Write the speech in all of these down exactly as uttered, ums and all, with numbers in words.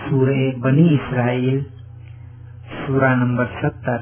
सूरह बनी इसराइल सूरा नंबर सत्तर।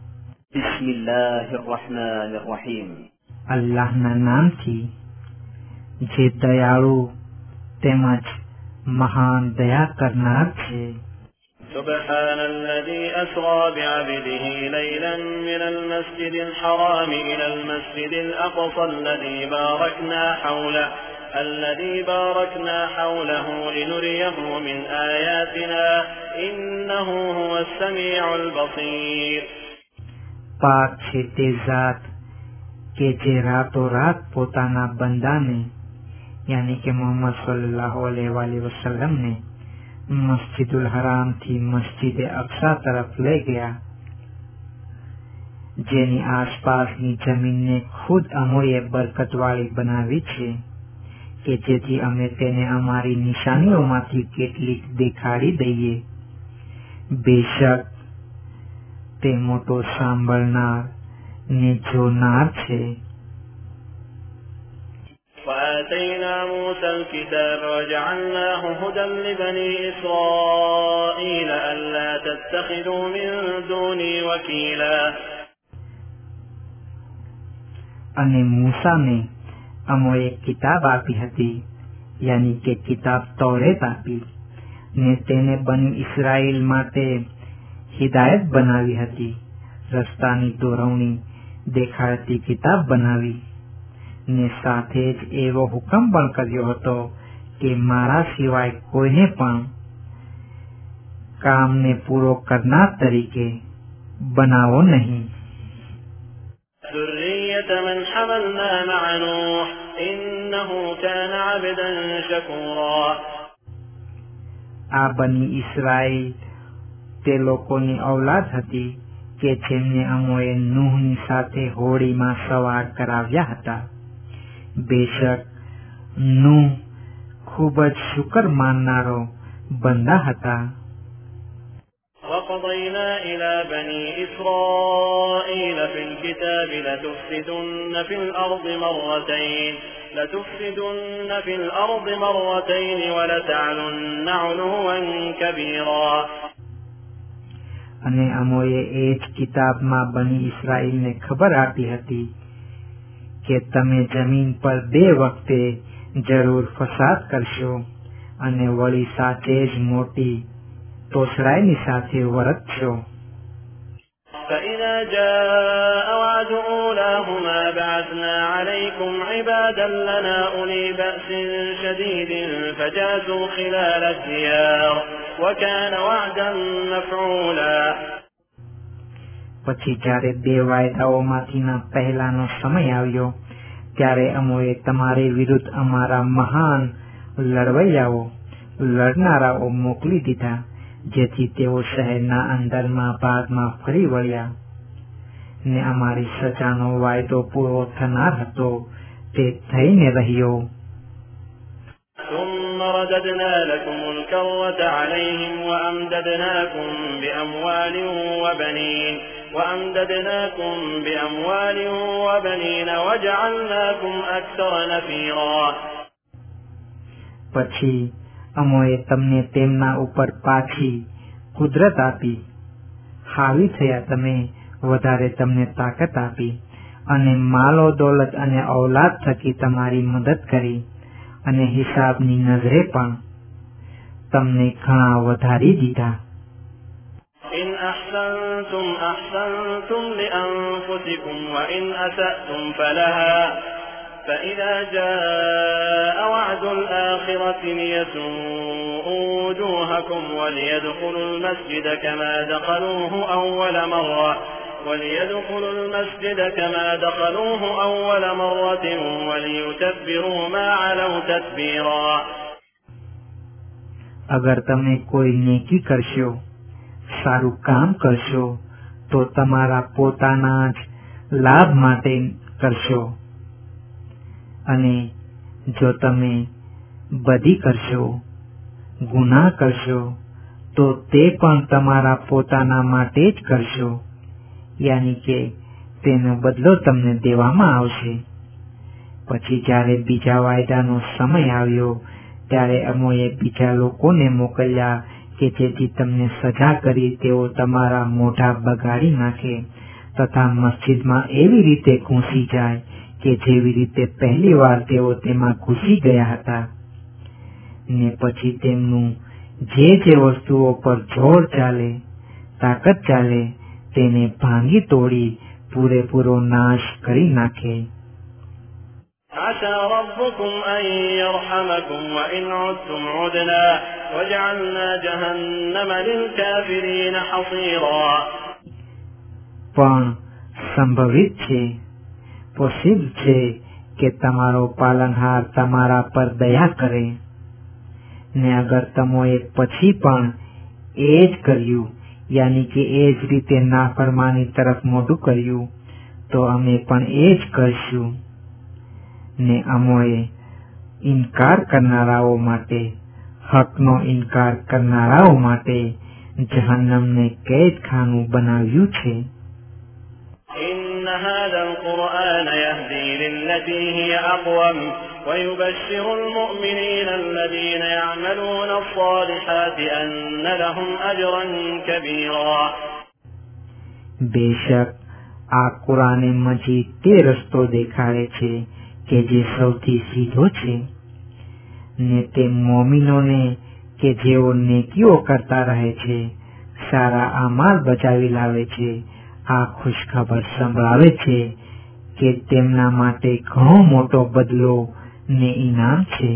बिस्मिल्लाहिर्रहमानिर्रहीम। अल्लाहना नामथी जे दयाळु તેમજ મહાન દયા કરનાર છે। سبحان الذي أسرى بعبده ليلا من المسجد الحرام إلى المسجد الأقصى الذي باركنا حوله الذي باركنا حوله لنريه من آياتنا إنه هو السميع البصير। પાક છે તે જાત કે જે રાતો રાત પોતાના બંદાને यानी कि मोहम्मद सल्लल्लाहु अलैहि वसल्लम ने मस्जिदुल हराम थी मस्जिद अक्सा तरफ ले गया, जेनी आसपासनी जमीनने खुद अमोए बरकतवाળી बनावी છે કે જેથી અમે તેને અમારી નિશાનીઓમાંથી કેટલીક દેખાડી દઈએ। બેશક તે મોટો સાંભળનાર ને જોનાર છે। وآتينا موسى الكتاب وجعلناه هدى لبني إسرائيل ألا تتخذوا من دوني وكيلا। અને મૂસાને અમોએ કિતાબ આપી હતી, યાની કે કિતાબ તૌરેત આપી ને તેને બની ઇસ્રાએલ માટે હિદાયત બનાવી હતી, રસ્તાની દોરવણી દેખાડતી કિતાબ બનાવી ને સાથે જ એવો હુકમ પણ કર્યો હતો કે મારા સિવાય કોઈને પણ કામને પૂરો કરનાર તરીકે બનાવો નહીં। ذرية من حملنا مع نوح إنه كان عبدا شكورا। આ બની ઇસ્રાએલ તે લોકોની ઔલાદ હતી કે જેમને અમોએ નૂહની સાથે હોડીમાં સવાર કરાવ્યા હતા। બેશક નૂહ ખૂબ જ શુકર માનનારો બંદા હતા। وقضينا إلى بني إسرائيل في الكتاب لتفسدن في الأرض مرتين لتفسدن في الأرض مرتين ولتعلن علوا كبيرا। અને અમોએ એ જ કિતાબમાં બની ઇસ્રાએલને ખબર આપી હતી કે તમે જમીન પર બે વખતે જરૂર ફસાદ કરશો અને વળી સાથે જ મોટી તોછડાઈની સાથે વર્તશો। فإذا جاء وعد أولاهما بعثنا عليكم عبادا لنا أولي بأس شديد فجاسوا خلال الديار وكان وعدا مفعولا। પછી જ્યારે બે વાયદાઓમાંથીના પહેલાનો સમય આવ્યો ત્યારે અમોએ તમારી વિરુદ્ધ અમારા મહાન લડવૈયાઓ લડનારાઓ મોકલી દીધા, જેથી તેઓ શહેરના અંદરના ભાગમાં ફરી વળ્યા ને અમારી સજાનો વાયદો પૂરો થનાર હતો તે થઈને રહ્યો। ثم رددنا لكم الكرة عليهم وأمددناكم بأموال وبنين وأمددناكم بأموال وبنين وجعلناكم أكثر نفيرا। પછી અમોએ તમને તેમના ઉપર પાછી કુદરત આપી, હાવી થયા તમે, વધારે તમને તાકાત આપી અને માલો દોલત અને ઔલાદ થકી તમારી મદદ કરી અને હિસાબની નજરે પણ તમને ઘણા વધારી દીધા। إن أحسنتم أحسنتم لأنفسكم وإن أسأتم فلها فإذا جاء وعد الآخرة ليسوءوا وجوهكم وليدخلوا المسجد كما دخلوه أول مرة وليدخلوا المسجد كما دخلوه أول مرة وليتبروا ما علوا تتبيرا। અગર તમે કોઈ નેકી કરશો, સારું કામ કરશો તો તમારા પોતાના જ લાભ માટે કરશો, અને જો તમે બદી કરશો, ગુનાહ કરશો તો તે પણ તમારા પોતાના માટે જ કરશો, યાની કે તેનો બદલો તમને દેવામાં આવશે। પછી જ્યારે બીજા વાયદાનો સમય આવ્યો ત્યારે અમોએ બીજા લોકોને મોકલ્યા કે જેથી તમને સજા કરી તેઓ તમારા મોઢા બગાડી નાખે તથા મસ્જિદમાં એવી રીતે ઘૂસી જાય કે જેવી રીતે પહેલી વાર તેઓ તેમાં ઘૂસી ગયા હતા, ને પછી તેમનું જે જે વસ્તુઓ પર જોર ચાલે, તાકાત ચાલે તેને ભાંગી તોડી પૂરેપૂરો નાશ કરી નાખે. عسى ربكم أن يرحمكم وإن عدتم عدنا وجعلنا جهنم للكافرين حصيرا. પણ સંભવિત છે, પોસિબલ છે કે તમારો પાલનહાર તમારા પર દયા કરે, ને અગર તમોએ પછી પણ એ જ કર્યું યાની કે એ જ રીતે નાફરમાની તરફ મોઢું કર્યું તો અમે પણ એ જ કરશું. ને અમોએ ઇનકાર કરનારાઓ માટે, હકનો ઇનકાર કરનારાઓ માટે જહન્નમને કેદખાનું બનાવ્યું છે. إن هذا القرآن يهدي للتي هي أقوم ويبشر المؤمنين الذين يعملون الصالحات أن لهم أجرا كبيرا. બેશક આ કુરાને મજીદ તે રસ્તો દેખાડે છે કે જે સૌથી સીધો છે, ને તે મોમીનોને કે જેઓ નેકીઓ કરતા રહે છે, સારા અમાલ બચાવી લાવે છે, આ ખુશખબર સંભળાવે છે કે તેમના માટે ઘણો મોટો બદલો ને ઇનામ છે.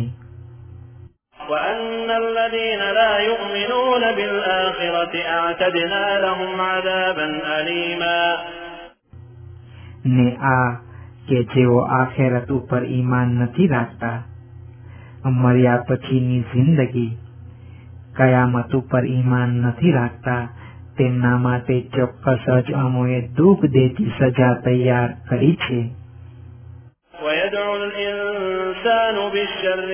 وأن الذين لا يؤمنون بالآخرة أعتدنا لهم عذابا أليما. ને આ કે જેઓ આખેરત ઉપર ઈમાન નથી રાખતા, મર્યા પછીની જિંદગી, કયામત ઉપર ઈમાન નથી રાખતા, તેમના માટે ચોક્કસ જ અમોએ દુઃખ દેતી સજા તૈયાર કરી છે. ويدعو الإنسان بالشر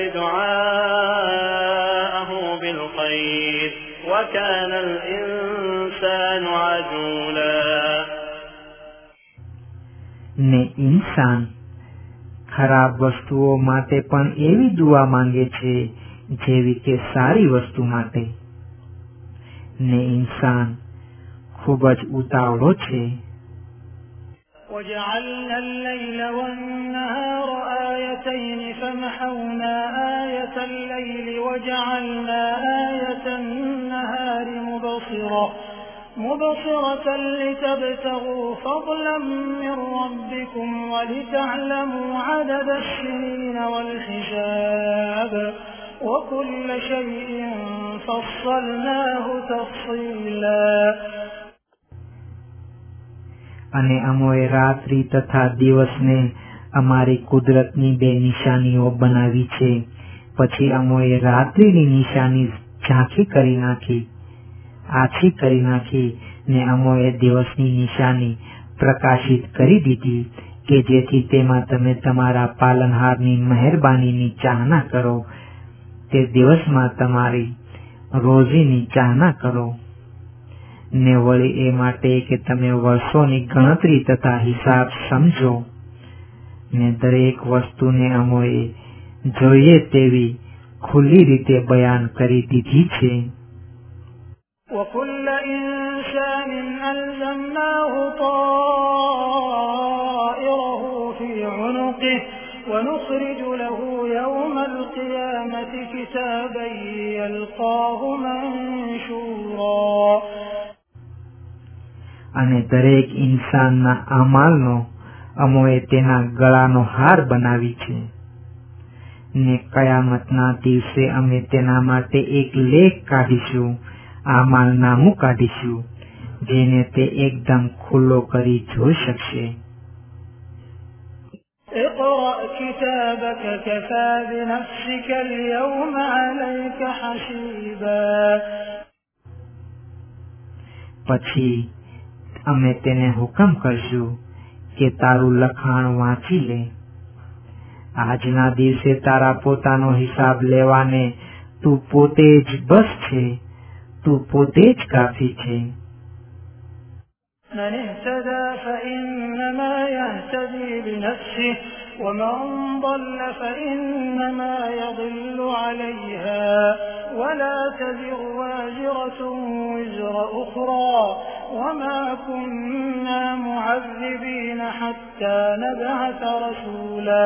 دعاءه بالخير وكان الإنسان عجولا. ને ઇન્સાન ખરાબ વસ્તુઓ માટે પણ એવી દુઆ માંગે છે જેવી કે સારી વસ્તુ માટે, ને ઇન્સાન ખૂબ જ ઉતાવળો છે. وجعلنا الليل والنهار آيتين فمحونا آية الليل وجعلنا آية النهار مبصرة مبصرة لتبتغوا فضلا من ربكم ولتعلموا عدد السنين والحساب وكل شيء فصلناه تفصيلا. અને અમોએ રાત્રિ તથા દિવસને અમારી કુદરતની બે નિશાનીઓ બનાવી છે. પછી અમોએ રાત્રિની નિશાની ઝાંખી કરી નાખી, આછી કરી નાખી, ને અમોએ દિવસની નિશાની પ્રકાશિત કરી દીધી કે જેથી તેમાં તમે તમારા પાલનહારની મહેરબાનીની ચાહના કરો, તે દિવસમાં તમારી રોજીની ચાહના કરો, ને વળી એ માટે કે તમે વર્ષોની ગણતરી તથા હિસાબ સમજો. ને દરેક વસ્તુને અમોએ જોઈએ તેવી ખુલ્લી રીતે બયાન કરી દીધી છે. وكل إنسان ألزمناه طائره في عنقه ونخرج له يوم القيامة كتابا يلقاه منشورا. અને દરેક ઇન્સાનના અમાલનો અમોએ તેના ગળાનો હાર બનાવી છે, ને કયામતના દિવસે અમે તેના માટે એક લેખ કાઢીશું, અમાલ નામું કાઢીશું, જેને તે એકદમ ખુલ્લો કરી જોઈ શકશે. اقرأ كتابك كفى بنفسك اليوم عليك حسيبا. પછી અમે તેને હુકમ કરશું કે તારું લખાણ વાંચી લે. આજના દિવસે તારા પોતાનો હિસાબ લેવાને તું પોતે જ બસ છે, તું પોતે જ કાફી છે. من اهتدى فإنما يهتدي لنفسه ومن ضل فإنما يضل عليها ولا تزر وازرة وزر أخرى وما كنا معذبين حتى نبعث رسولا.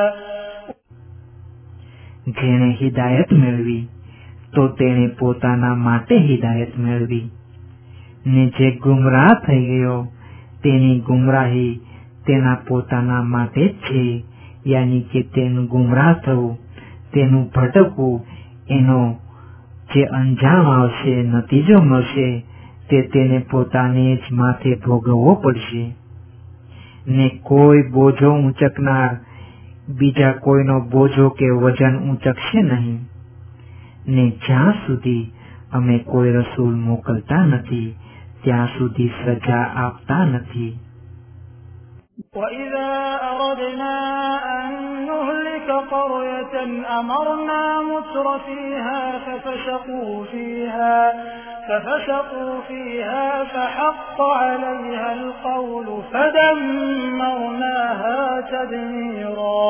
જેણે હિદાયત મેળવી તો તેણે પોતાના માટે હિદાયત મેળવી, ને જે ગુમરાહ થઈ ગયો તેની ગુમરાહી તેના પોતાના માટે જ છે. યાની કે તેનું ગુમરાહ થવું, તેનું ભટકવું, એનો જે અંજામ આવશે, નતીજો મળશે, તે તેને પોતાને જ માથે ભોગવવો પડશે. ને કોઈ બોજો ઊંચકનાર બીજા કોઈનો બોજો કે વજન ઊંચકશે નહીં. ને જ્યાં સુધી અમે કોઈ રસૂલ મોકલતા નથી ત્યાં સુધી સજા આપતા નથી. وَإِذَا أَرَدْنَا أَن نُّهْلِكَ قَرْيَةً أَمَرْنَا مُتْرَ فِيهَا فَفَسَقُوا فِيهَا فَفَسَقُوا فِيهَا فَحَقَّ عَلَيْهَا الْقَوْلُ فَدَمَّرْنَاهَا تَدْمِيرًا.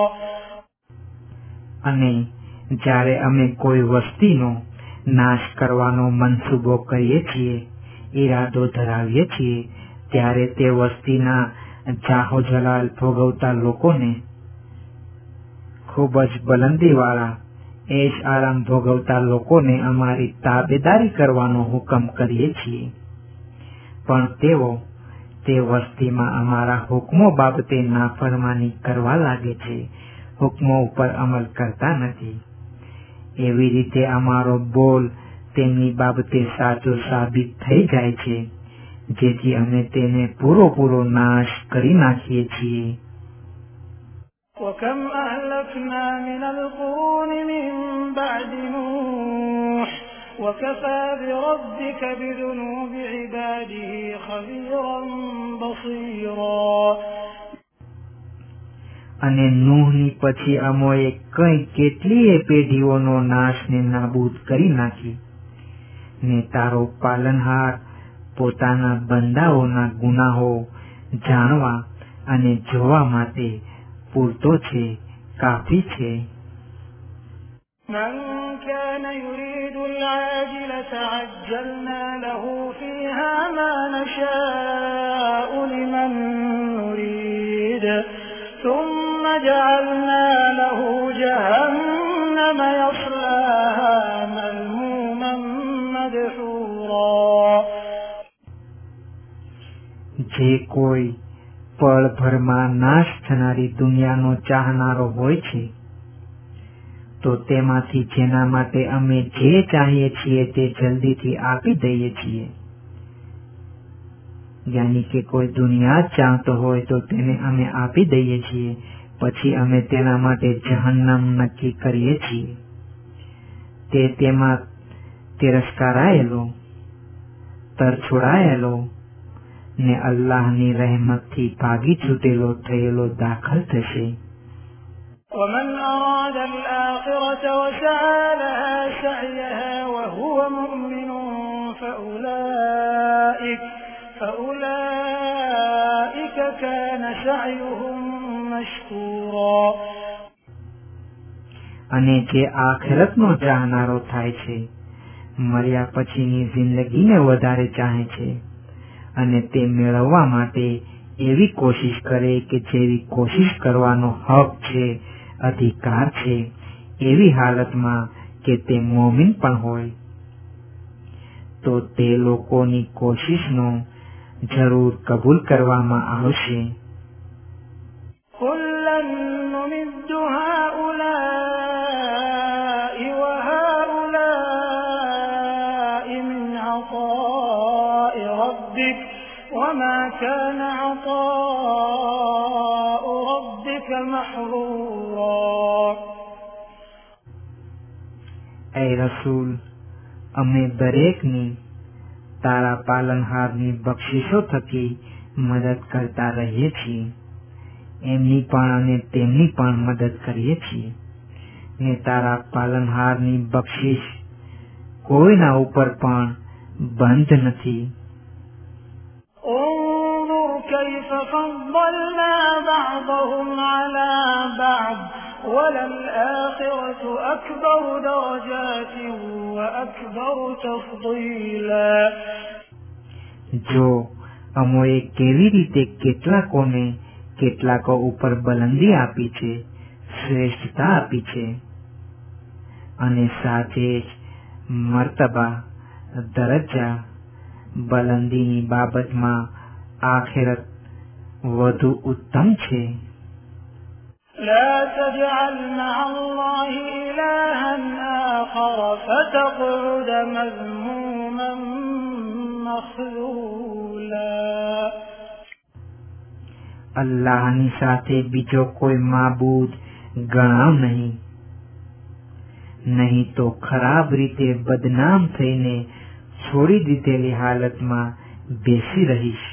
અને જ્યારે અમે કોઈ વસ્તીનો નાશ કરવાનો મનસૂબો કરીએ છીએ, ઈરાદો ધરાવીએ છીએ, ત્યારે તે વસ્તીના જાહો જલાલ ભોગવતા લોકોને, ખૂબ જ બલંદીવાળા એશ આરામ ભોગવતા લોકોને અમારી તાબેદારી કરવાનો હુકમ કરીએ છીએ. પણ તેઓ તે વસ્તીમાં અમારા હુકમો બાબતે નાફરમાની કરવા લાગે છે, હુકમો ઉપર અમલ કરતા નથી. એવી રીતે અમારો બોલ તેમની બાબતે સાચો સાબિત થઈ જાય છે, જેથી અમે તેને પૂરો પૂરો નાશ કરી નાખીએ છીએ. وَكَمْ أَهْلَكْنَا مِنَ الْقُرُونِ مِنْ بَعْدِ نُوحٍ وَكَفَى بِرَبِّكَ بِذُنُوبِ عِبَادِهِ خَبِيرًا بَصِيرًا. અને નૂહની પછી અમોએ કઈ કેટલીય પેઢીઓનો નાશ ને નાબૂદ કરી નાખી. ને તારો પાલનહાર પોતાના બંદાઓના ગુનાહો જાણવા અને જોવા માટે પૂરતો છે, કાફી છે. من كان يريد العاجلة عجلنا له فيها ما نشاء لمن نريد ثم جعلنا له جهنم يصلاها مذموما مدحورا. જે કોઈ પળભરમાં નાશ થનારી દુનિયાનો ચાહનારો હોય છે, તો તેમાંથી જેના માટે અમે જે ચાહીએ છીએ તે જલ્દીથી આપી દઈએ છીએ. યાની કે કોઈ દુનિયા જ ચાહતો હોય તો તેને અમે આપી દઈએ છીએ, પછી અમે તેના માટે જહન્નમ નક્કી કરીએ છીએ. તે તેમાં તિરસ્કારાયેલો, તરછોડાયેલો ને અલ્લાહની રહેમતથી ભાગી છૂટેલો થયેલો દાખલ થશે. ومن أراد الآخرة وسعى لها سعيها وهو مؤمن فأولئك فأولئك كان سعيهم مشكورا. અને જે આખિરતનો ચાહનારો થાય છે, મર્યા પછીની જિંદગીને વધારે ચાહે છે, અને તે મેળવવા માટે એવી કોશિશ કરે કે જેવી કોશિશ કરવાનો હક છે, અધિકાર છે, એવી હાલતમાં કે તે મોમિન પણ હોય, તો તે લોકોની કોશિશનો જરૂર કબૂલ કરવામાં આવશે. كُلًّا نُّمِدُّ هَٰؤُلَاءِ وَهَٰؤُلَاءِ مِنْ عَطَاءِ رَبِّكَ وَمَا كَانَ عَطَاءُ رَبِّكَ مَحْظُورًا. એ રસૂલ, અમે દરેકની તારા પાલનહારની બક્ષિસો થકી મદદ કરતા રહીએ છીએ. એમની પણ અને તેમની પણ મદદ કરીએ છીએ. ને તારા પાલનહારની બક્ષિસ કોઈના ઉપર પણ બંધ નથી. انظر كيف فضلنا بعضهم على بعض وللآخرة أكبر درجات وأكبر تفضيلا. જો અમોએ કેવી રીતે કેટલાકોને કેટલાકો ઉપર બલંદી આપી છે, શ્રેષ્ઠતા આપી છે, અને સાથે જ મર્તબા, દરજ્જા, બલંદીની બાબતમાં આખિરત વધુ ઉત્તમ છે. لا تجعل مع الله إلها آخر فتقعد مذموما مخذولا. અલ્લાહની સાથે બીજો કોઈ માબૂદ ગણાવ નહીં, નહીં તો ખરાબ રીતે બદનામ થઈને છોડી દીધેલી હાલતમાં બેસી રહીશ.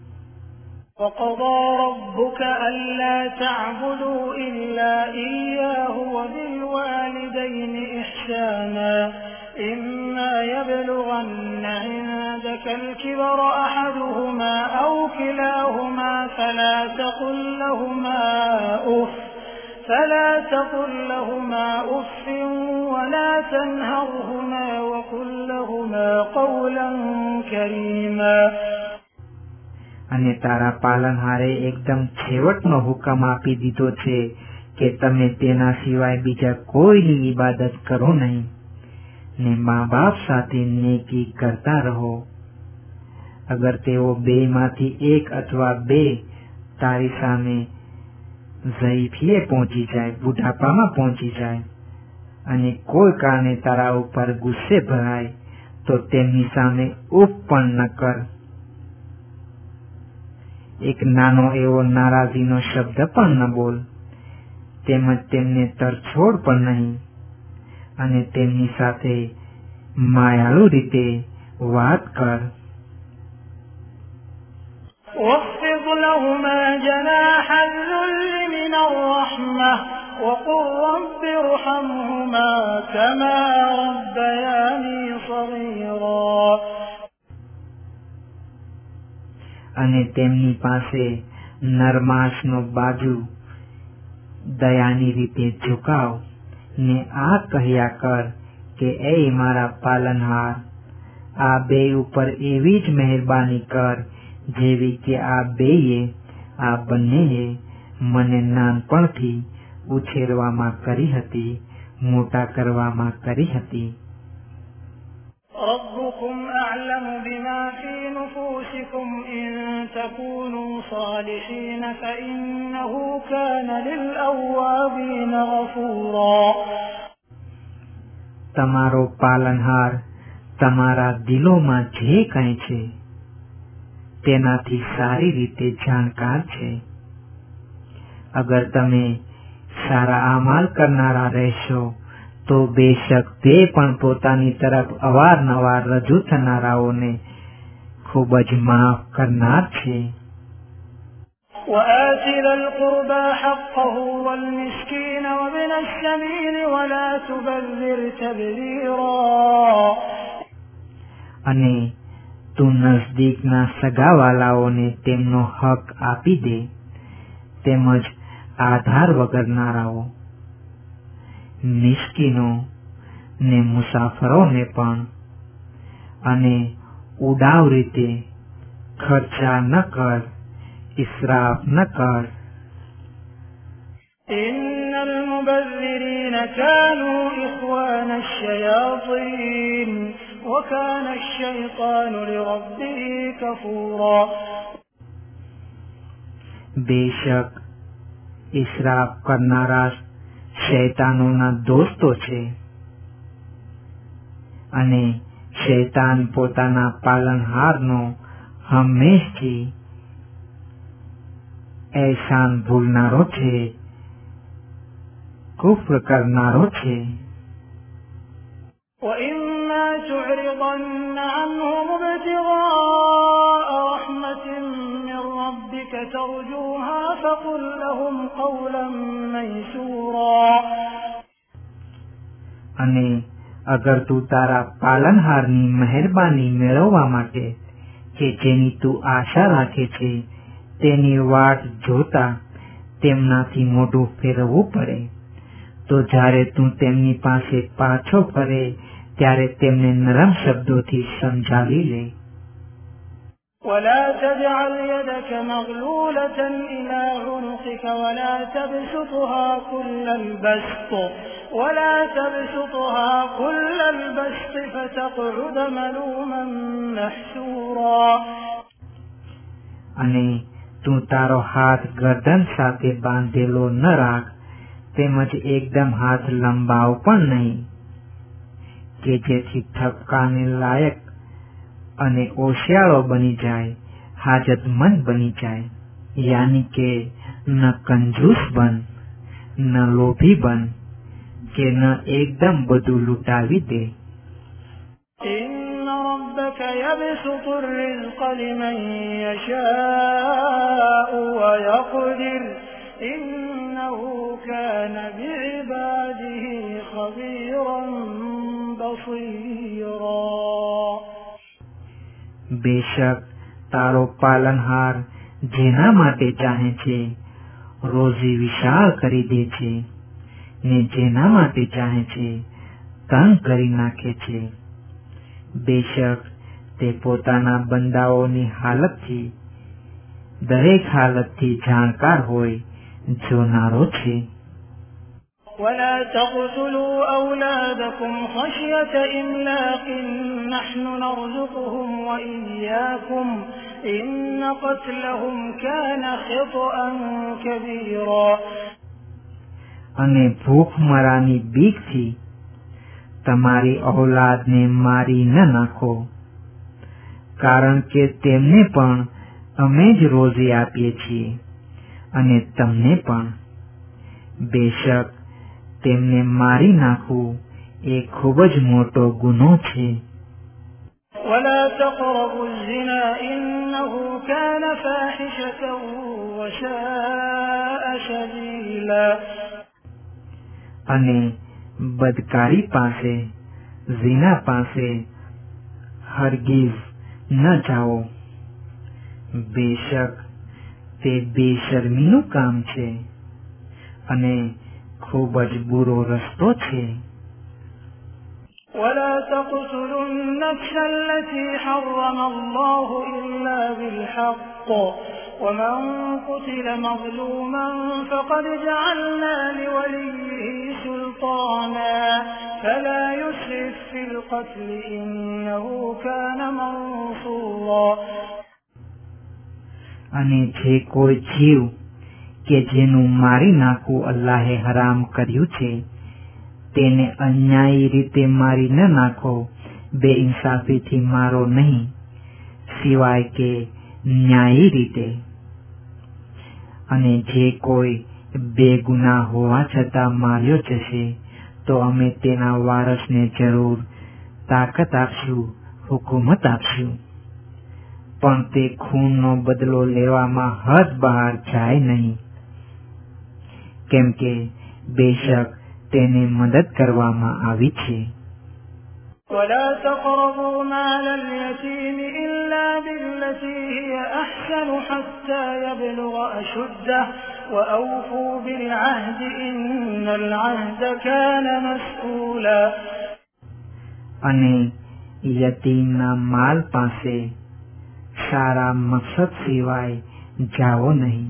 وقضى ربك ألا تعبدوا إلا إياه وبالوالدين إحسانا إما يبلغن عندك الكبر أحدهما أو كلاهما فلا تقل لهما أف فلا تقل لهما أف ولا تنهرهما وقل لهما قولا كريما. અને તારા પાલનહારે એકદમ છેવટનો હુકમ આપી દીધો છે કે તમે તેના સિવાય બીજા કોઈની ઇબાદત કરો નહીં, ને મા બાપ સાથે નેકી કરતા રહો. અગર તેઓ બેમાંથી એક અથવા બે તારી સામે ઝઈફીએ પહોંચી જાય, બુઢાપામાં પહોંચી જાય, અને કોઈ કારણે તારા ઉપર ગુસ્સે ભરાય તો તેમની સામે ઉફ પણ ન કર. એક નાનો એવો નારાજીનો શબ્દ પણ ન બોલ, તેમજ તેમને તરછોડ પણ નહીં, અને તેમની સાથે માયાળુ રીતે વાત કર. واخفض لهما جناح الذل من الرحمة وقل رب ارحمهما كما ربياني صغيرا. અને તેમની પાસે નરમાશનો બાજુ દયાની રીતે ઝુકાવ, ને આ કહ્યા કર કે એ મારા પાલનહાર, આ બે ઉપર એવી જ મહેરબાની કર જેવી કે આ બેએ, આ બંનેએ મને નાનપણથી ઉછેરવામાં કરી હતી, મોટા કરવામાં કરી હતી. ربكم أعلم بما في نفوسكم إن تكونوا صالحين فإنه كان للأوابين غفورا. તમારો પાલનહાર તમારા દિલોમાં જે કંઈ છે તેનાથી સારી રીતે જાણકાર છે. અગર તમે સારા અમાલ કરનારા રહેશો તો બેશક તે પણ પોતાની તરફ અવારનવાર રજૂ થનારાઓને ખૂબ જ માફ કરનાર છે. وآت ذا القربى حقه والمسكين وابن السبيل ولا تبذر تبذيرا. અને તું નજદીકના સગાવાલાઓને તેમનો હક આપી દે, તેમજ આધાર વગરનારાઓ, મિસ્કીનો ને મુસાફરોને પણ, અને ઉડાવ રીતે ખર્ચા ન કર, ઇસરાફ ન કર. إن المبذرين كانوا إخوان الشياطين وكان الشيطان لربه كفورا. બેશક ઇસરાફ કરનારા શૈતાનોના દોસ્તો છે, અને શૈતાન પોતાના પાલનહારનો હંમેશથી એહસાન ભૂલનારો છે, કુફર કરનારો છે. وإما تعرضن عنهم ابتغاء رحمة من ربك ترجوها فقل لهم قولا ميسورا. અને અગર તું તારા પાલનહારની મહેરબાની મેળવવા માટે કે જેની તું આશા રાખે છે તેની વાટ જોતા તેમનાથી મોઢું ફેરવવું પડે, તો જ્યારે તું તેમની પાસે પાછો ફરે ત્યારે તેમને નરમ શબ્દોથી સમજાવી લે. ولا تجعل يدك مغلولة إلى عنقك ولا تبسطها كل البسط ولا تبسطها كل البسط فتقعد ملوما محسورا. અને તું તારો હાથ ગરદન સાથે બાંધેલો ન રાખ, તેમજ એકદમ હાથ લંબાવ પણ નહીં, કે જેથી ઠપકાને લાયક અને ઓશિયાળો બની જાય, હાજતમંદ બની જાય. યાની કે ન કંજૂસ બન, ન લોભી બન, કે ન એકદમ બધું લૂંટાવી દે. إن ربك يبسط الرزق لمن يشاء ويقدر إنه كان بعباده خبيرا بصيرا. બેશક તારો પાલનહાર જેના માટે ચાહે છે રોજી વિશાળ કરી દે છે, ને જેના માટે ચાહે છે તંગ કરી નાખે છે. બેશક તે પોતાના બંદાઓની હાલતથી, દરેક હાલતથી જાણકાર હોય, જોનારો છે. ولا تقتلوا أولادكم خشية إملاق نحن نرزقهم وإياكم إن قتلهم كان خطأ كبيرا. અને ભૂખમરાની બીકથી તમારી ઔલાદને મારી ન નાખો, કારણ કે તેમને પણ અમે જ રોજી આપીએ છીએ અને તમને પણ. બેશક તેમને મારી નાખવું એ ખૂબ જ મોટો ગુનો છે. ولا تقربوا الزنا إنه كان فاحشة وساء سبيلا. અને બદકારી પાસે, ઝિના પાસે હરગીઝ ન જાઓ. બેશક તે બેશરમીનું કામ છે અને ખૂબ જ બુરો રસ્તો છે. ولا تقتلوا النفس التي حرم الله إلا بالحق ومن قتل مظلوما فقد جعلنا لوليه سلطانا فلا يسرف في القتل إنه كان منصورا. અને જે કોઈ જીવ કે જેનું મારી નાખવું અલ્લાહે હરામ કર્યું છે, તેને અન્યાયી રીતે મારી ન નાખો, બે ઇન્સાફીથી મારો નહીં, સિવાય કે ન્યાયી રીતે. અને જે કોઈ બેગુનાહ હોવા છતાં માર્યો જશે, તો અમે તેના વારસને જરૂર તાકાત આપશું, હુકુમત આપશું. પણ તે ખૂનનો બદલો લેવામાં હદ બહાર જાય નહીં, કેમ કે બેશક તેને મદદ કરવામાં આવી છે. ولا تقربوا مال اليتيم إلا بالتي هي أحسن حتى يبلغ أشده وأوفوا بالعهد إن العهد كان مسؤولا. અને યતીમના માલ પાસે સારા મકસદ સિવાય જાઓ નહીં.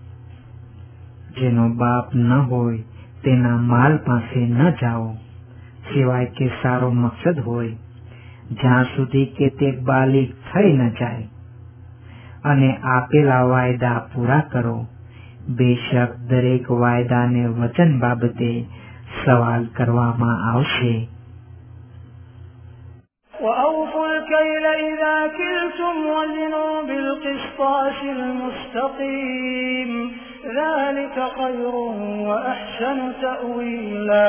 જેનો બાપ ન હોય તેના માલ પાસે ન જાઓ, સિવાય કે સારો મકસદ હોય, જ્યાં સુધી કે તે બાલિગ થઈ ન જાય. અને આપેલા વાયદા પૂરા કરો. બેશક દરેક વાયદાને વચન બાબતે સવાલ કરવામાં આવશે. وأوفوا الكيل إذا كلتم وزنوا بالقسطاس المستقيم ذلك خير وأحسن تأويلا.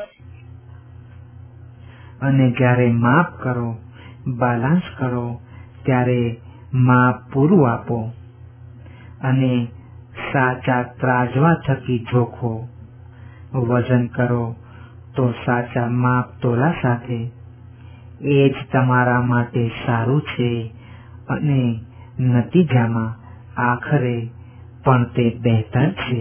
અને જ્યારે માપ કરો, બાલાન્સ કરો, ત્યારે માપ પૂરું આપો અને સાચા ત્રાજવા થકી જોખો. વજન કરો તો સાચા માપ તોલા સાથે, એ જ તમારા માટે સારું છે અને નતીજામાં આખરે પણ તે બહેતર છે.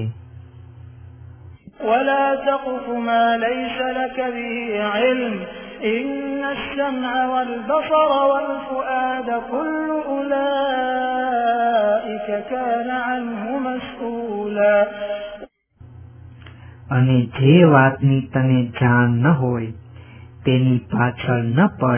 ولا تقف ما ليس لك به علم إن السمع والبصر والفؤاد كل أولئك كان عنه مسؤولا. અને જે વાતની તને જાણ ન હોય તેની પાછળ ન પડ.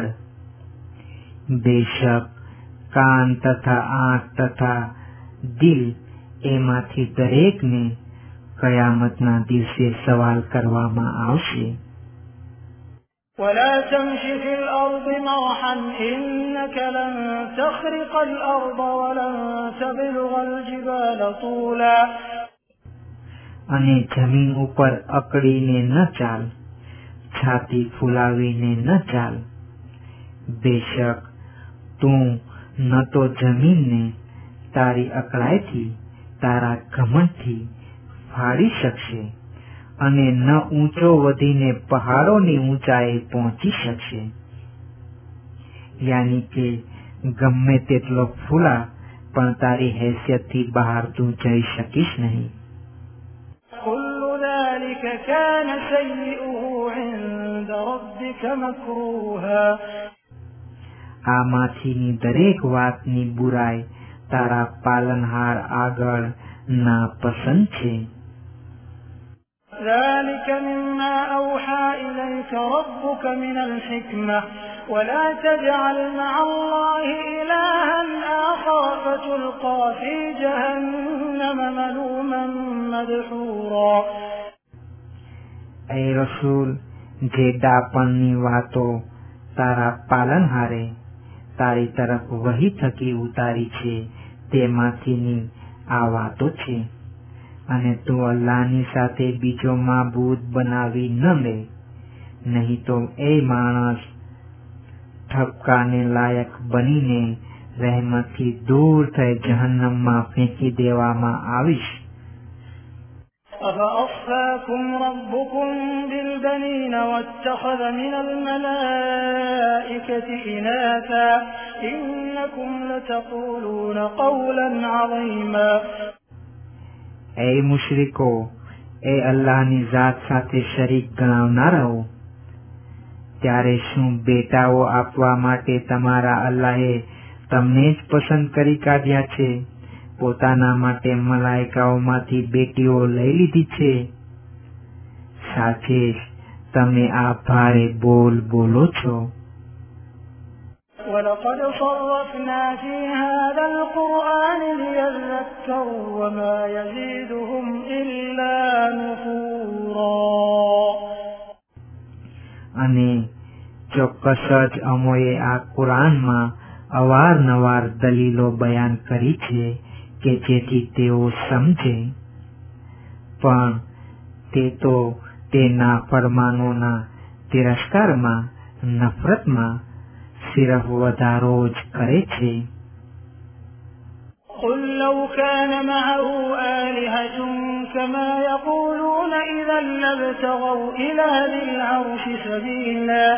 બેશક કાન તથા આંખ તથા દિલ એમાંથી દરેકને કયામતના દિવસે સવાલ કરવામાં આવશે. ولا تمش في الأرض مرحا إنك لن تخرق الأرض ولن تبلغ الجبال طولا. અને જમીન ઉપર અકળીને ન ચાલ, છાતી ફૂલાવીને ન ચાલ. બેશક તું ન તો જમીનને તારી અકળાઈથી, તારા ઘમંડથી ફાડી શકશે અને ન ઊંચો વધીને પહાડોની ઊંચાઈ પહોંચી શકશે. યાની કે ગમે તેટલો ફૂલા પણ તારી હેસિયતથી બહાર તું જઈ શકીશ નહીં. كل ذلك كان سيئه عند ربك مكروها. આમાંથીની દરેક વાતની બુરાઈ તારા પાલનહાર આગળ ના પસંદ છે. ذلك مما أوحى إليك ربك من الحكمة ولا تجعل مع الله إلها آخر فتلقى في جهنم ملوما مدحورا. એ રસૂલ, જે ડાપણની વાતો તારા પાલનહારે તારી તરફ વહી થકી ઉતારી છે તેમાંથીની આ વાતો છે. અને તું અલ્લાહની સાથે બીજો માબૂદ બનાવી ન લે, નહીં તો એ માણસ ઠપકાને લાયક બનીને રહેમતથી દૂર થઈ જહન્નમમાં ફેંકી દેવામાં આવીશ. أفأصفاكم ربكم بالبنين واتخذ من الملائكة إناثا إنكم لتقولون قولا عظيما. એ મુશરિકો, એ અલ્લાહની જાત સાથે શરીક ગણાવનારાઓ, ત્યારે શું બેટાઓ આપવા માટે તમારા અલ્લાહે તમને જ પસંદ કરી કાઢ્યા છે? પોતાના માટે મલાઈકાઓમાંથી બેટીઓ લઈ લીધી છે? સાચે જ તમે આ ભારે બોલ બોલો છો. ولقد صرفنا في هذا القرآن ليذكروا وما يزيدهم إلا نفورا. અને ચોક્કસ જ અમોએ આ કુરાનમાં અવારનવાર દલીલો બયાન કરી છે કે જેથી તેઓ સમજે, પણ તે તો તેના ફરમાનોના તિરસ્કારમાં, નફરતમાં સિર્ફ વધારો જ કરે છે. قل لو كان معه آلهة كما يقولون إذا لابتغوا إلى ذي العرش سبيلا.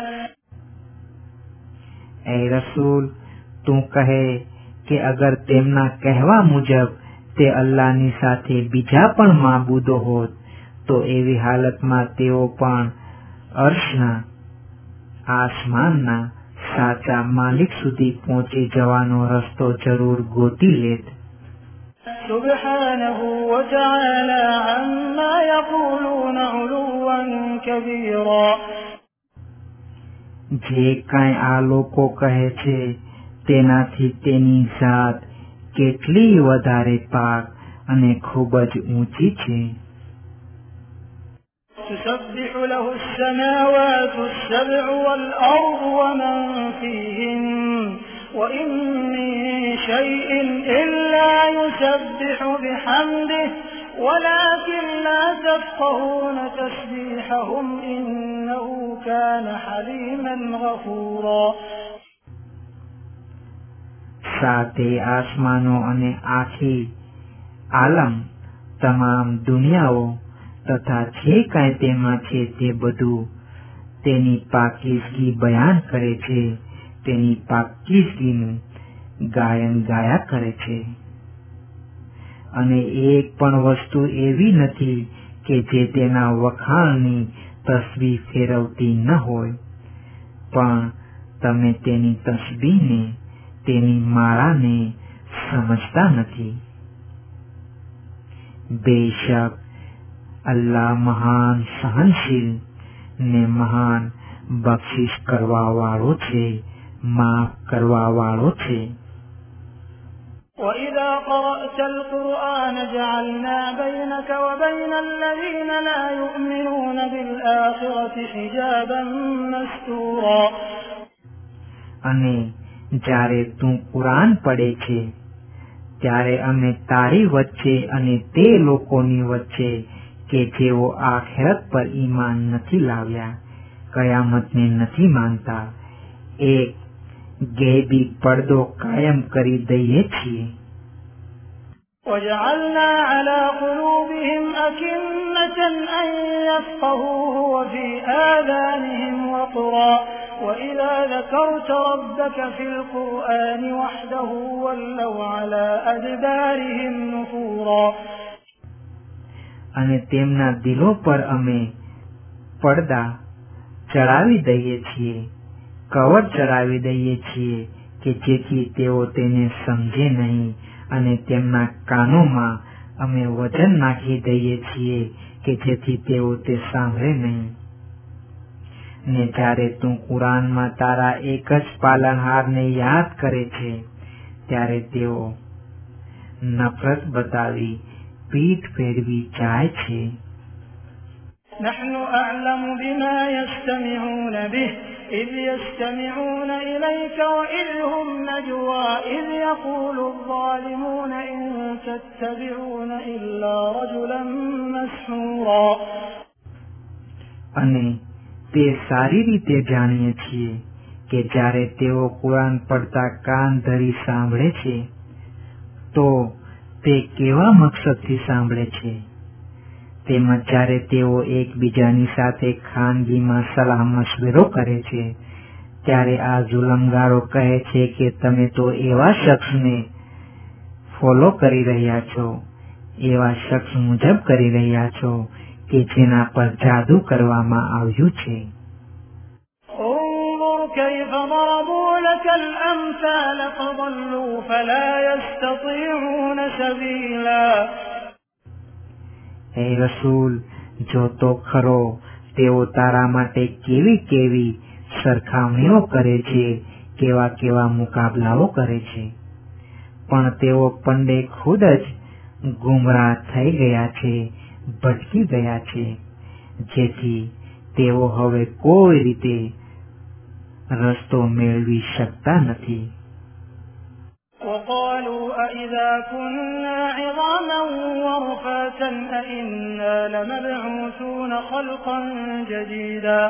એ રસૂલ, તું કહે કે અગર તેમના કહેવા મુજબ તે અલ્લાહની સાથે બીજા પણ માબૂદો હોત તો એવી હાલતમાં તેઓ પણ અર્શના, આસમાનના સાચા માલિક સુધી પહોંચી જવાનો રસ્તો જરૂર ગોતી લેત. سبحانه وتعالى عما يقولون علوا كبيرا. જે કાંઈ આ લોકો કહે છે તેનાથી તેની જાત કેટલી વધારે પાક અને ખૂબ જ ઊંચી છે. تسبح له السماوات السبع والأرض ومن فيهن وإن من شيء إلا يسبح بحمده ولكن لا تفقهون تسبيحهم إنه كان حليما غفورا. સાતે આસમાનો અને આખી આલમ, તમામ દુનિયાઓ તથા જે કાંઈ તેમાં છે તે બધું તેની પાકીઝગી બયાન કરે છે, તેની પાકીઝગીનું ગાયન ગાયા કરે છે. અને એક પણ વસ્તુ એવી નથી કે જે તેના વખાણની તસબીહ ફેરવતી ન હોય, પણ તમે તેની તસબીહને, તેની માળાને સમજતા નથી. બેશક અલ્લાહ મહાન સહનશીલ ને મહાન બક્ષિસ કરવા વાળો છે, માફ કરવા વાળો છે. وَإِذَا قَرَأْتَ الْقُرْآنَ جَعَلْنَا بَيْنَكَ وَبَيْنَ الَّذِينَ لَا يُؤْمِنُونَ بِالْآخِرَةِ حِجَابًا مَسْتُورًا. અને જ્યારે તું કુરાન પડે છે ત્યારે અમે તારી વચ્ચે અને તે લોકોની વચ્ચે કે જેઓ આખિરત પર ઈમાન નથી લાવ્યા, કયામતને નથી માનતા, એક ગેબી પડદો કાયમ કરી દઈએ છીએ. وَجَعَلْنَا عَلَى قُلُوبِهِمْ أَكِنَّةً أَن يَفْقَهُوهُ وَفِي آذَانِهِمْ وَقْرًا وَإِذَا ذَكَرْتَ رَبَّكَ فِي الْقُرْآنِ وَحْدَهُ وَلَّوْا عَلَى أَدْبَارِهِمْ نُفُورًا. અને તેમના દિલો પર અમે પડદા ચડાવી દઈએ છીએ, કવર ચડાવી દઈએ છીએ કે જેથી તેઓ તેને સમજે નહીં, અને તેમના કાનોમાં અમે વજન નાખી દઈએ છીએ કે જેથી તેઓ તે સાંભળે નહીં. ને જ્યારે તું કુરાનમાં તારા એક જ પાલનહારને યાદ કરે છે ત્યારે તેઓ નફરત બતાવી પીઠ ફેરવી જાય છે. نحن أعلم بما يستمعون به إذ يستمعون إليك وإذ هم نجوى إذ يقول الظالمون إن تتبعون إلا رجلا مسحورا. અને તે સારી રીતે જાણીએ છીએ કે જ્યારે તેઓ કુરાન પડતા કાન ધરી સાંભળે છે તો તે કેવા મકસદથી સાંભળે છે. તેમજ જ્યારે તેઓ એકબીજાની સાથે ખાનગીમાં સલાહ મશવરો કરે છે ત્યારે આ જુલમગારો કહે છે કે તમે તો એવા શખ્સને ફોલો કરી રહ્યા છો, એવા શખ્સ મુજબ કરી રહ્યા છો કે જેના પર જાદુ કરવામાં આવ્યું છે. انظر كيف ضربوا لك الأمثال فضلوا فلا يستطيعون سبيلا. હે રસૂલ, જો તો ખરો તેઓ તારા માટે કેવી કેવી સરખામણીઓ કરે છે, કેવા કેવા મુકાબલાઓ કરે છે, પણ તેઓ પંડે ખુદ જ ગુમરાહ થઈ ગયા છે, ભટકી ગયા છે, જેથી તેઓ હવે કોઈ રીતે રસ્તો મેળવી શકતા નથી. وقالوا أئذا كنا عظاما ورفاتا أئنا لمبعوثون خلقا جديدا.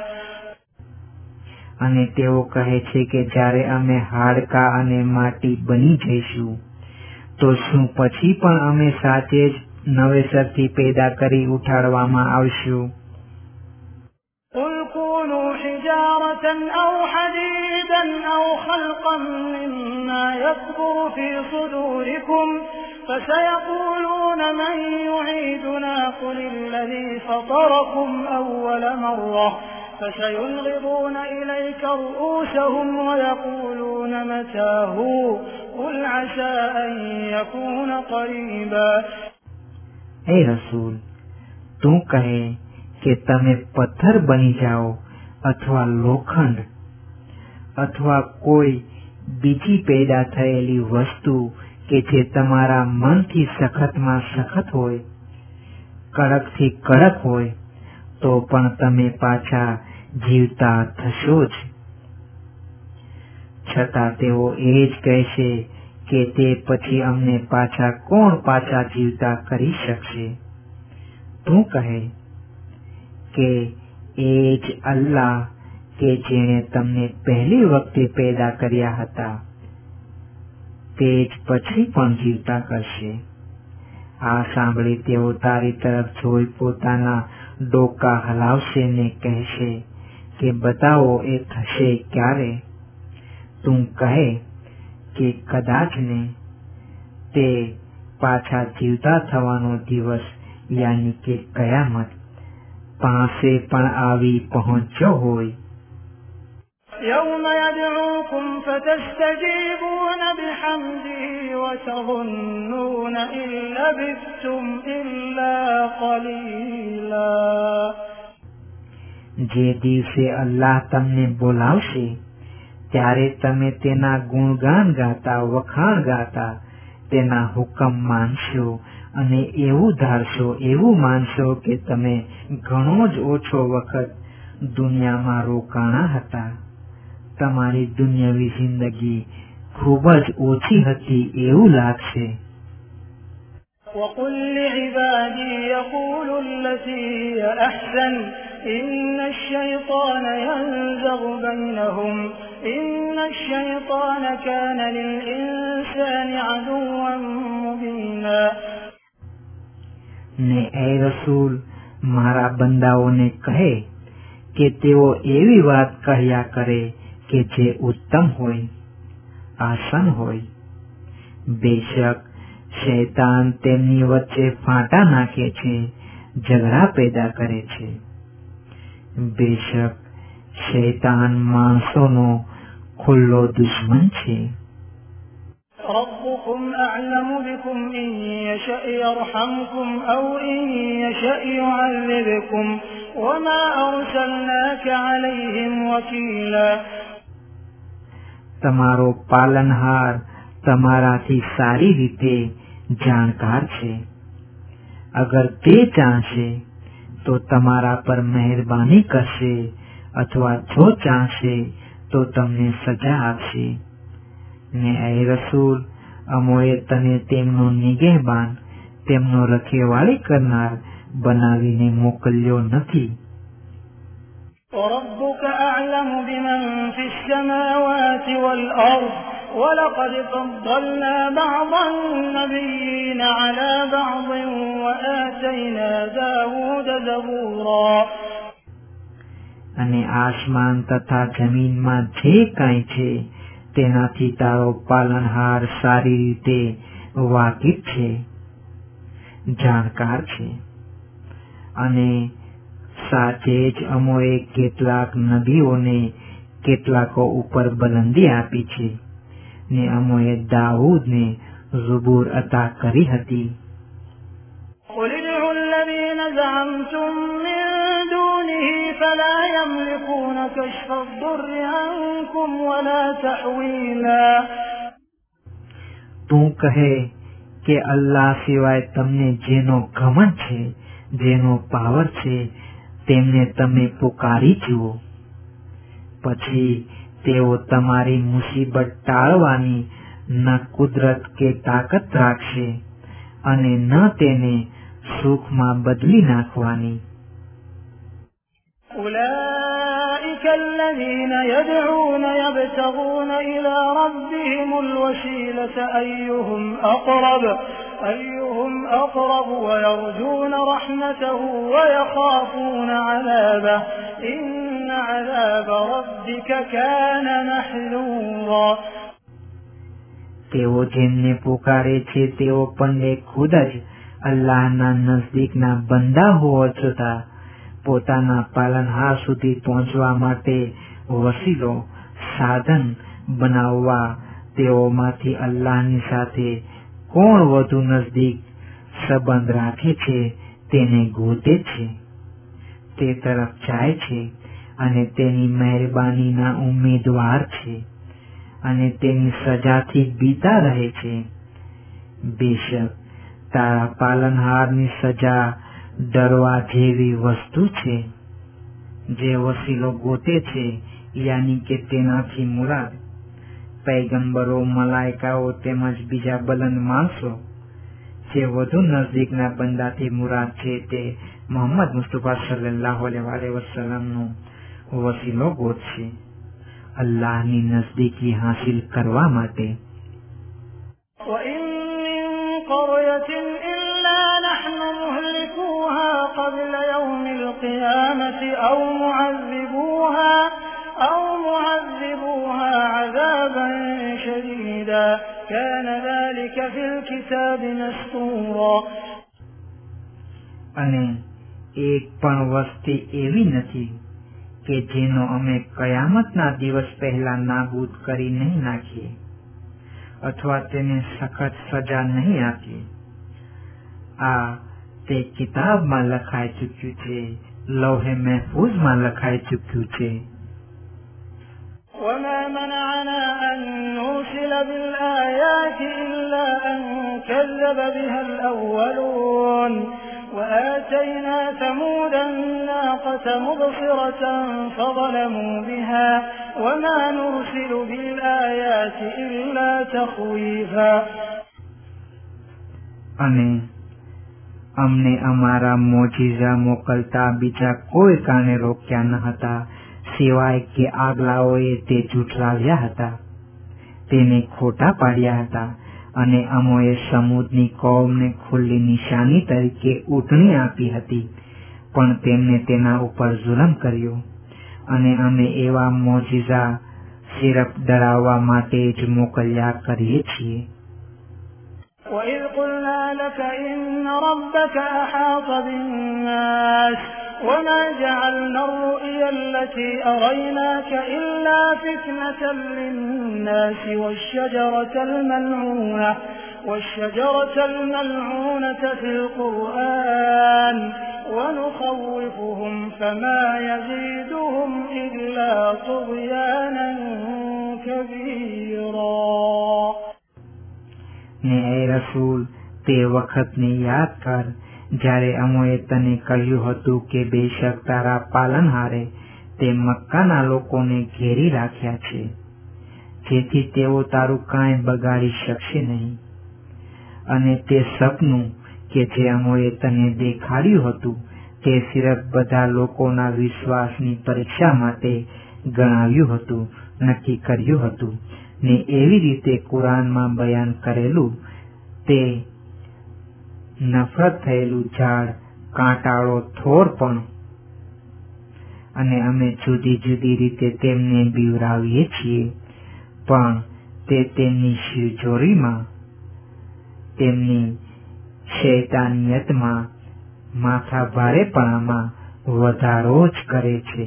અને તેઓ કહે છે કે જ્યારે અમે હાડકા અને માટી બની જઈશું તો શું પછી પણ અમે સાથે જ નવેસરથી પેદા કરી ઉઠાડવામાં આવશું. قل كونوا حجارة أو حديدا أو خلقا مما يكبر في صدوركم فسيقولون من يعيدنا قل الذي فطركم أول مرة فسينغضون إليك رؤوسهم ويقولون متى هو قل عسى أن يكون قريبا. હે રસૂલ, તું કહે કે તમે પથ્થર બની જાઓ અથવા લોખંડ અથવા કોઈ બીજી પેદા થયેલી વસ્તુ કે જે તમારા મનથી સખતમાં સખત હોય, કડકથી કડક હોય, તો પણ તમે પાછા જીવતા થશો જ. છતાં તેઓ એ જ કહેશે કે તે પછી અમને પાછા કોણ પાછા જીવતા કરી શકશે. તું કહે કે એ જ અલ્લાહ કે જેણે તમને પહેલી વખતે પેદા કર્યા હતા તે જ પછી પણ જીવતા કરશે. આ સાંભળી તેઓ તારી તરફ જોઈ પોતાના ડોકા હલાવશે ને કહેશે કે બતાવો એ થશે ક્યારે. તું કહે કે કદાચ ને તે પાછા જીવતા થવાનો દિવસ યાની કે કયામત પાસે પણ આવી પહોંચ્યો હોય. يوم يدعوكم فتستجيبون بحمده وتظنون إن لبثتم إلا قليلا. જે દિવસે અલ્લાહ તમને બોલાવશે ત્યારે તમે તેના ગુણગાન ગાતા, વખાણ ગાતા, તેના હુકમ માનશો અને એવું ધારશો, એવું માનશો કે તમે ઘણો જ ઓછો વખત દુનિયામાં રોકાણા હતા. તમારી દુનિયાવી જિંદગી ખૂબ જ ઓછી હતી એવું લાગશે. وقل لعبادي يقولوا التي هي أحسن إن الشيطان ينزغ بينهم إن الشيطان كان للإنسان عدوا مبينا. ને એ રસૂલ મારા બંદાઓને કહે કે તેઓ એવી વાત કહ્યા કરે કે જે ઉત્તમ હોય, આસન હોય. બેશક શૈતાન તેમની વચ્ચે ફાંટા નાખે છે, ઝઘડા પેદા કરે છે. બેશક શૈતાન માણસોનો ખુલ્લો દુશ્મન છે. ربكم أعلم بكم إن يشأ يرحمكم أو إن يشأ يعذبكم وما أرسلناك عليهم وكيلا. તમારો પાલનહાર તમારાથી સારી રીતે જાણકાર છે. અગર તે ચાહશે તો તમારા પર મહેરબાની કરશે અથવા જો ચાહશે તો તમને સજા આપશે. ને એ રસૂલ અમોએ તને તેમનો નિગહેબાન, તેમનો રખેવાળી કરનાર બનાવીને મોકલ્યો નથી. وربك أعلم بمن في السماوات والأرض ولقد فضلنا بعض النبيين على بعض وآتينا داود زبورا. અને આસમાન તથા જમીનમાં જે કાંઈ છે તેનાથી તારો પાલનહાર સારી રીતે વાકેફ છે, જાણકાર છે. અને સાચે જ અમોએ કેટલાક નબીઓને કેટલાકો ઉપર બલંદી આપી છે ને અમોએ દાઉદને ઝબૂર અતા કરી હતી. قل ادعوا الذين زعمتم من دونه فلا يملكون كشف الضر عنكم ولا تحويلا. તું કહે કે અલ્લાહ સિવાય તમને જેનો ઘમંડ છે, જેનો પાવર છે, તેમને તમે પુકારી જુઓ, પછી તેઓ તમારી મુસીબત ટાળવાની ન કુદરત કે તાકાત રાખશે અને ન તેને સુખમાં બદલી નાખવાની. أولئك الذين يدعون يبتغون إلى ربهم الوسيلة أيهم أقرب أيهم أقرب ويرجون رحمته ويخافون عذابه إن عذاب ربك كان محذورا. તેઓ જેમને પુકારે છે તેઓ પણ ખુદ જ અલ્લાહના નજદીકના બંદા હોવા છતાં પોતાના પાલનહાર સુધી પહોંચવા માટે વસીલો, સાધન બનાવવા તેઓમાંથી અલ્લાહની સાથે કોણ વધુ નજદીક સંબંધ રાખે છે તેને ગોતે છે, તે તરફ જાય છે અને તેની મહેરબાનીના ઉમેદવાર છે અને તેની સજાથી બીતા રહે છે. બેશક તારા પાલનહારની સજા ડરવા જેવી વસ્તુ છે. જે વસીલો ગોતે છે યાની કે તેનાથી મુરાદ પૈગંબરો, મલાઈકાઓ તેમજ બીજા બલંદ માણસો. જે વધુ નજદીકના બંદાથી મુરાદ છે તે મોહમ્મદ મુસ્તફા સલ્લલ્લાહુ અલૈહિ વસલ્લમનો વસીલો ગોતશે અલ્લાહની નજદીકી હાસિલ કરવા માટે. وإن من قرية إلا نحن مهلكوها قبل يوم القيامة أو معذبوها أو معذبوها عذابا شديدا كان ذلك في الكتاب مسطورا. અને એક પણ વસ્તુ એવી નથી કે જેનો અમે કયામતના દિવસ પહેલા નાબૂદ કરી નહીં નાખીએ અથવા તેને સખત સજા નહીં આપીએ. આ તે કિતાબમાં લખાઈ ચૂક્યું છે, લૌહે મહેફૂઝમાં લખાઈ ચૂક્યું છે. وما منعنا أن نرسل بالآيات إلا أن كذب بها الأولون وآتينا ثمود الناقة مبصرة فظلموا بها وما نرسل بالآيات إلا تخويفا. અને અમને અમારા મોજીઝા મોકલતા બીજા કોઈ કારણે રોક્યા ન હતા સિવાય કે આગલાઓએ તે જૂઠલાવ્યા હતા, તેને ખોટા પાડ્યા હતા. અને અમોએ સમૂદની કૌમને ખુલ્લી નિશાની તરીકે ઊંટણી આપી હતી, પણ તેમને તેના ઉપર જુલમ કર્યો. અને અમે એવા મોજીઝા સિર્ફ ડરાવવા માટે જ મોકલ્યા કરીએ છીએ. وَإِذْ قُلْنَا لَكَ إِنَّ رَبَّكَ أَحَاطَ بِالنَّاسِ وَمَا جَعَلْنَا الرُّؤْيَا الَّتِي أَرَيْنَاكَ إِلَّا فِتْنَةً لِلنَّاسِ وَالشَّجَرَةَ الْمَلْعُونَةَ وَالشَّجَرَةَ الْمَلْعُونَةَ فِي الْقُرْآنِ وَنُخَوِّفُهُمْ فَمَا يَزِيدُهُمْ إِلَّا طُغْيَانًا كَبِيرًا. ને એ રસૂલ તે વખતને યાદ કર જ્યારે અમોએ તને કહ્યું હતું કે બેશક તારા પાલનહારે તે મક્કાના લોકોને ઘેરી રાખ્યા છે, જેથી તેઓ તારું કાંઈ બગાડી શકશે નહીં. અને તે સપનું કે જે અમોએ તને દેખાડ્યું હતું તે સિર્ફ બધા લોકોના વિશ્વાસની પરીક્ષા માટે ગણાવ્યું હતું, નક્કી કર્યું હતું. ને એવી રીતે કુરાનમાં બયાન કરેલું તે નફરત થયેલું ઝાડ, કાંટાળો થોર પણ. અને અમે જુદી જુદી રીતે તેમને બીવરાવીએ છીએ, પણ તે તેમની શિરજોરીમાં, તેમની શૈતાનિયતમાં, માથા ભારેપણામાં વધારો જ કરે છે.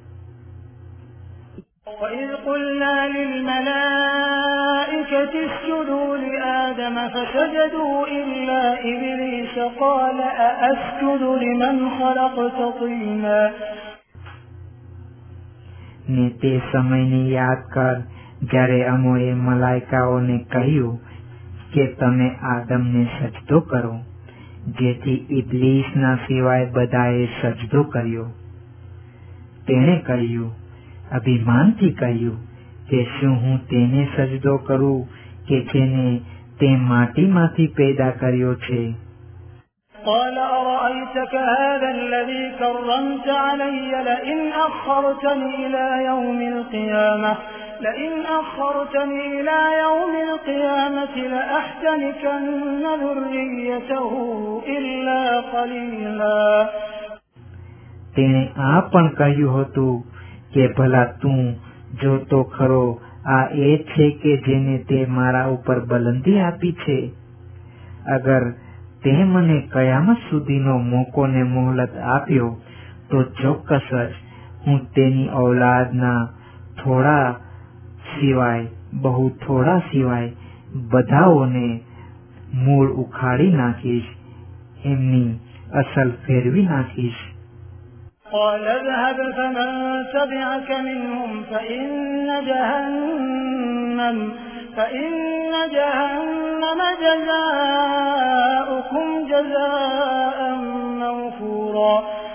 وَإِذْ قُلْنَا لِلْمَلَائِكَةِ اسْجُدُوا لِآدَمَ فَسَجَدُوا إِلَّا إِبْلِيسَ قَالَ أَأَسْجُدُ لِمَنْ خَلَقْتَ طِينًا. ને તે સમયને યાદ કર જ્યારે અમોએ મલાઈકાઓને કહ્યું કે તમે આદમને સજદો કરો, જેથી ઇબ્લીસના સિવાય બધાએ સજદો કર્યો. તેણે કહ્યું, અભિમાનથી કહ્યું કે શું હું તેને સજદો કરું કે જેને તે માટીમાંથી પેદા કર્યો છે. قال أرأيتك هذا الذي كرمت علي لئن أخرتني إلى يوم القيامة لئن أخرتني إلى يوم القيامة لأحتنكن ذريته إلا قليلا. તેણે આ પણ કહ્યું હતું કે ભલા તું જોતો ખરો આ એ છે કે જેને તે મારા ઉપર બલંદી આપી છે. અગર તે મને કયામત સુધીનો મોકો ને મોહલત આપ્યો તો ચોક્કસ જ હું તેની ઔલાદના થોડા સિવાય બહુ થોડા સિવાય બધાઓને મૂળ ઉખાડી નાખીશ, એમની અસલ ફેરવી નાખીશ. قال اذهب فمن تبعك منهم فإن جهنم فإن جهنم جزاؤكم جزاء موفورا.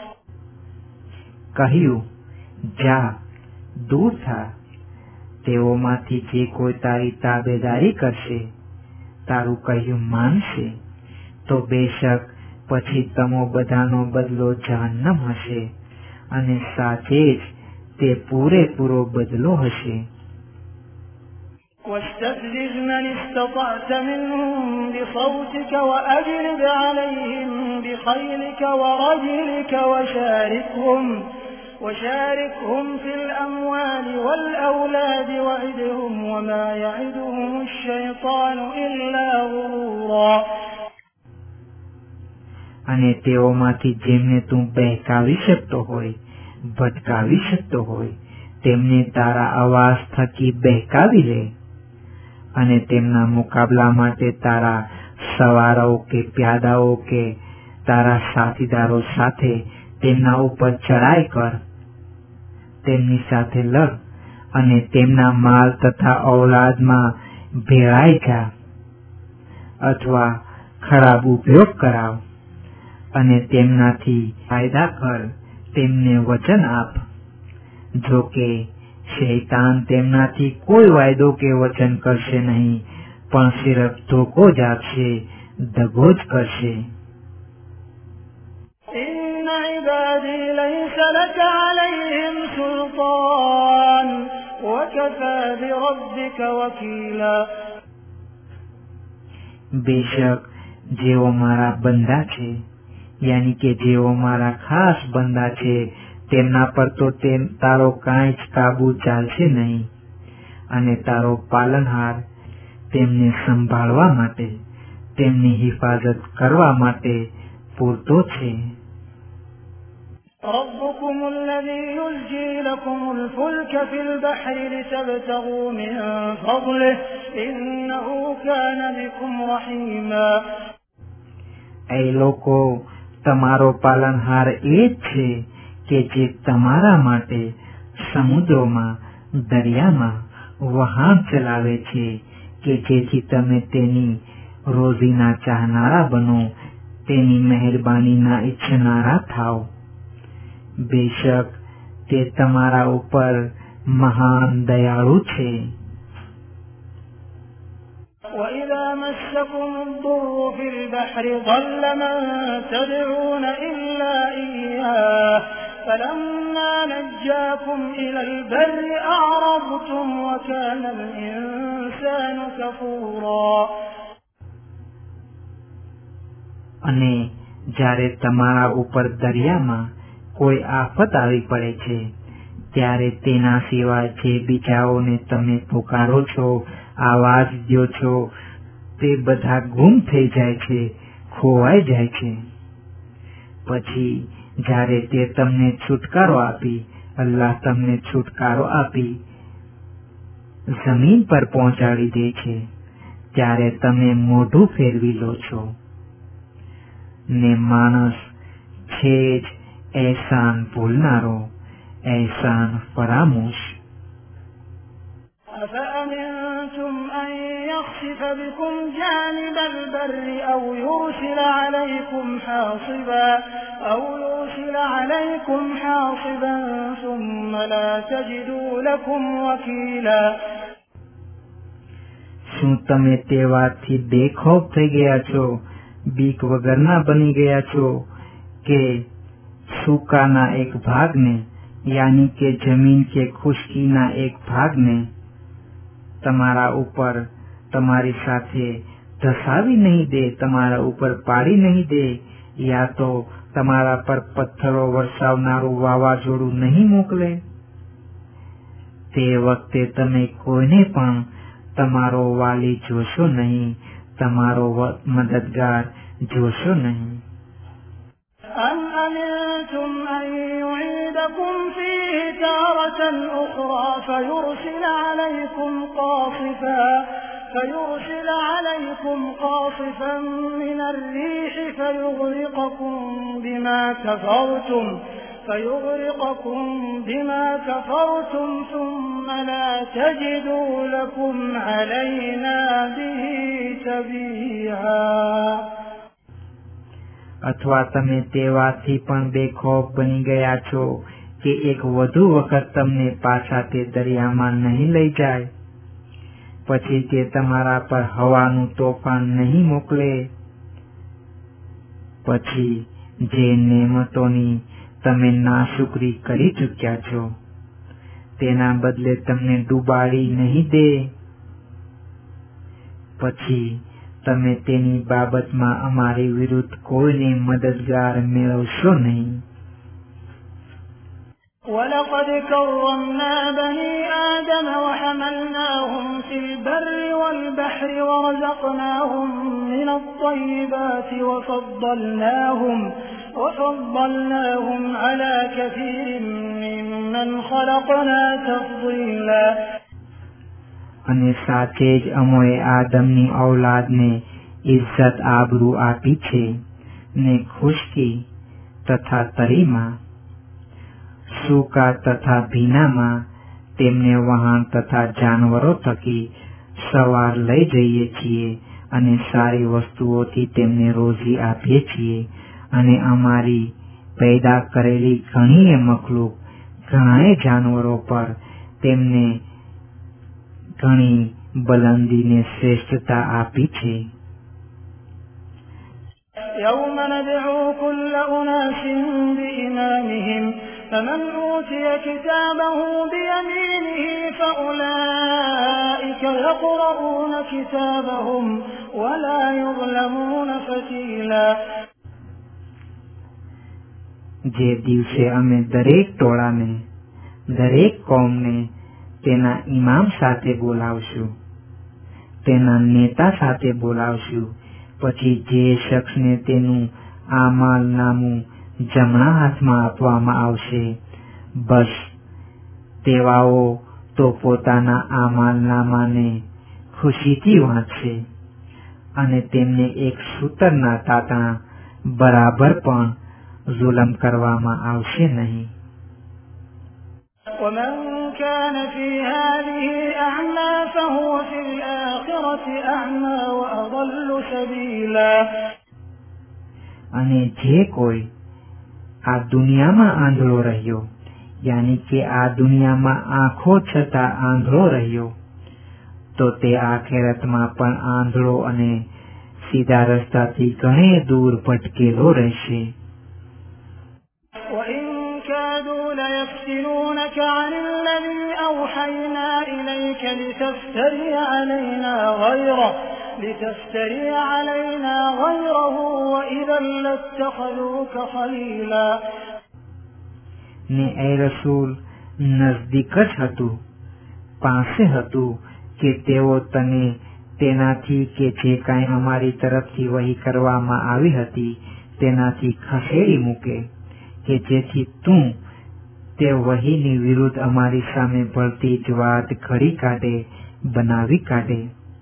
કહ્યું, જા દૂર થા, તેઓમાંથી જે કોઈ તારી તાબેદારી કરશે, તારું કહ્યું માનશે, તો બેશક પછી તમો બધાનો બદલો જહન્નમ હશે, અને સાથે જ તે પૂરેપૂરો બદલો હશે. واستفزز من استطعت منهم بصوتك وأجلب عليهم بخيلك ورجلك وشاركهم وشاركهم في الأموال والأولاد وعدهم وما يعدهم الشيطان إلا غرورا. અને તેઓમાંથી જેમને તું બહેકાવી શકતો હોય, ભટકાવી શકતો હોય, તેમને તારા અવાજ થકી બહેકાવી લે અને તેમના મુકાબલા માટે તારા સવારો કે પ્યાદાઓ કે તારા સાથીદારો સાથે તેમના ઉપર ચડાઈ કર, તેમની સાથે લડ અને તેમના માલ તથા ઔલાદમાં ભેળાઈ જા અથવા ખરાબ ઉપયોગ કરાવ અને તેમનાથી ફાયદા કર, તેમને વચન આપ. જો કે શૈતાન તેમનાથી કોઈ વાયદો કે વચન કરશે નહીં, પણ સિર્ફ ધોકો જ આપશે, દગો જ કરશે. إن عبادي ليس لك عليهم سلطان وكفى بربك وكيلا. બેશક જેઓ મારા બંદા છે, યાની કે જેઓ મારા ખાસ બંદા છે, તેમના પર તો તેમ તારો કાંઈ જ કાબુ ચાલશે નહીં અને તારો પાલનહાર તેમને સંભાળવા માટે, તેમની હિફાજત કરવા માટે પૂરતો છે. ربكم الذي يزجي لكم الفلك في البحر لتبتغوا من فضله إنه كان بكم رحيما. એ લોકો તમારો પાલનહાર એ જ છે કે જે તમારા માટે સમુદ્રોમાં, દરિયામાં વહાણ ચલાવે છે કે જેથી તમે તેની રોજીના ચાહનારા બનો, તેની મહેરબાનીના ઈચ્છનારા થાવ. બેશક તે તમારા ઉપર મહાન દયાળુ છે. وإذا مسكم الضر في البحر ضل من تدعون إلا إياه فلما نجاكم إلى البر أعرضتم وكان الإنسان كفورا. અને જ્યારે તમારા ઉપર દરિયામાં કોઈ આફત આવી પડે છે, ત્યારે તેના સિવાય જે બીજાઓને તમે પુકારો છો, આવાજ દો છો, તે બધા ગુમ થઈ જાય છે, ખોવાઈ જાય છે. પછી જ્યારે તે તમને છુટકારો આપી, અલ્લાહ તમને છુટકારો આપી જમીન પર પહોંચાડી દે છે, ત્યારે તમે મોઢું ફેરવી લો છો. ને માણસ છે જ એહસાન ભૂલનારો, એહસાન ફરામોશ. أفأمنتم أن يخسف بكم جانب البر أو يرسل عليكم حاصبا أو يرسل عليكم حاصبا ثم لا تجدوا لكم وكيلا. શું તમે તે વાતથી બેખોફ થઈ ગયા છો, બીક વગરના બની ગયા છો કે સૂકાના એક ભાગને, યાની કે જમીન કે ખુશ્કીના એક ભાગને તમારા ઉપર તમારી સાથે ધસાવી નહીં દે, તમારા ઉપર પાડી નહીં દે, યા તો તમારા પર પથ્થરો વરસાવનારું વાવાઝોડું નહીં મોકલે? તે વખતે તમે કોઈને પણ તમારો વાલી જોશો નહીં, તમારો મદદગાર જોશો નહીં. أَمْ أَمِنْتُمْ أَنْ يُعِيدَكُمْ فِيهِ تَارَةً أُخْرَى فَيُرْسِلَ عَلَيْكُمْ قَاصِفًا فَيُرْسِلَ عَلَيْكُمْ قَاصِفًا مِنَ الرِّيحِ فَيُغْرِقَكُمْ بِمَا كَفَرْتُمْ فَيُغْرِقَكُمْ بِمَا كَفَرْتُمْ ثُمَّ لَا تَجِدُوا لَكُمْ عَلَيْنَا بِهِ تَبِيعًا. અથવા તમે તે વાતથી પણ બેખોફ બની ગયા છો કે એક વધુ વખત તમને પાછા તે દરિયામાં નહીં લઈ જાય, પછી તે તમારા પર હવાનું તોફાન નહીં મોકલે, પછી જે નેમતોની તમે નાશુકરી કરી ચૂક્યા છો તેના બદલે તમને ડૂબાડી નહીં દે, પછી તમે તેની બાબતમાં અમારી વિરુદ્ધ કોઈને મદદગાર મેળવશો નહીં. وَلَقَدْ كَرَّمْنَا بَنِي آدَمَ وَحَمَلْنَاهُمْ فِي الْبَرِّ وَالْبَحْرِ وَرَزَقْنَاهُمْ مِنَ الطَّيِّبَاتِ وَفَضَّلْنَاهُمْ وَفَضَّلْنَاهُمْ عَلَى كَثِيرٍ مِّمَّنْ خَلَقْنَا تَفْضِيلًا. અને સાચે જ અમોએ આદમની ઔલાદને ઇજ્જત આબરૂ આપી છે ને ખુશ્કી તથા તરીમાં, સૂકા તથા ભીનામાં તેમને વહાણ તથા જાનવરો થકી સવાર લઈ જઈએ છીએ અને સારી વસ્તુઓથી તેમને રોજી આપીએ છીએ. અને અમારી પેદા કરેલી ઘણી મખલૂક ઘણાય જાનવરો પર તેમને ઘણી બલંદીને શ્રેષ્ઠતા આપી છે. يَوْمَ نَدْعُو كُلَّ أُنَاسٍ بِإِمَامِهِمْ فَمَنْ أُوتِيَ كِتَابَهُ بِيَمِينِهِ فَأُولَئِكَ يَقْرَؤُونَ كِتَابَهُمْ وَلَا يُظْلَمُونَ فَتِيلًا. જે દિવસે અમે દરેક ટોળાને, દરેક કોમને તેના ઇમામ સાથે બોલાવશું, તેના નેતા સાથે બોલાવશું. પછી જે શખ્સને તેનું આમાલનામું જમણા હાથમાં આપવામાં આવશે, બસ તેવાઓ તો પોતાના આમાલનામાને ખુશીથી વાંચશે અને તેમને એક સૂતરના તાતણા બરાબર પણ જુલમ કરવામાં આવશે નહીં. وَمَنْ كَانَ فِي هَٰذِهِ أَعْمَىٰ فَهُوَ فِي الْآخِرَةِ أَعْمَىٰ وَأَضَلُّ سَبِيلًا. અને જે કોઈ આ દુનિયામાં આંધળો રહ્યો, યાની કે આ દુનિયામાં આંખો છતાં આંધળો રહ્યો, તો તે આખેરતમાં પણ આંધળો અને સીધા રસ્તાથી ઘણે દૂર ભટકેલો રહેશે. وَإِن كَادُوا لَيَفْتِنُونَكَ عَنِ الَّذِي أَوْحَيْنَا إِلَيْكَ لِتَفْتَرِيَ عَلَيْنَا غَيْرَهُ لِتَفْتَرِيَ عَلَيْنَا غَيْرَهُ وَإِذًا لَّاتَّخَذُوكَ خَلِيلًا. ને એ રસૂલ નજદીક જ હતું, પાસે હતું કે તેઓ તને તેનાથી કે જે કાંઈ અમારી તરફથી વહી કરવામાં આવી હતી તેનાથી ખસેડી મૂકે, કે જેથી તું તે વહીની વિરુદ્ધ અમારી સામે ભળતી જ વાત ઘડી કાઢે, બનાવી કાઢે.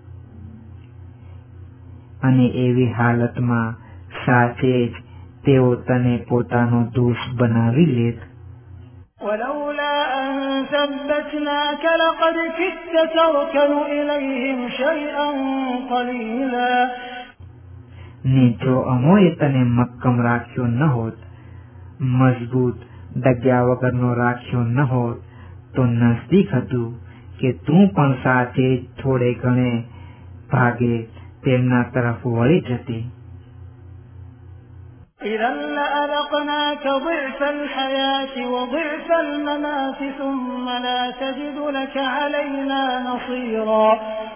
અને એવી હાલતમાં સાચે જ તેઓ તને પોતાનો દોષ બનાવી લેત. وَلَوْلَا أَن ثَبَّتْنَاكَ لَقَدْ كِدتَّ تَرْكَنُ إِلَيْهِمْ شَيْئًا قَلِيلًا. ને જો અમોએ તને મક્કમ રાખ્યો ન હોત, મજબૂત ડગ્યા વગરનો રાખ્યો ન હોત, તો નજદીક હતું કે તું પણ સાથે થોડે ઘણે ભાગે તેમના તરફ વળી જતી. إِذًا لَّأَذَقْنَاكَ ضِعْفَ الْحَيَاةِ وَضِعْفَ الْمَمَاتِ ثُمَّ لَا تَجِدُ لَكَ عَلَيْنَا نَصِيرًا.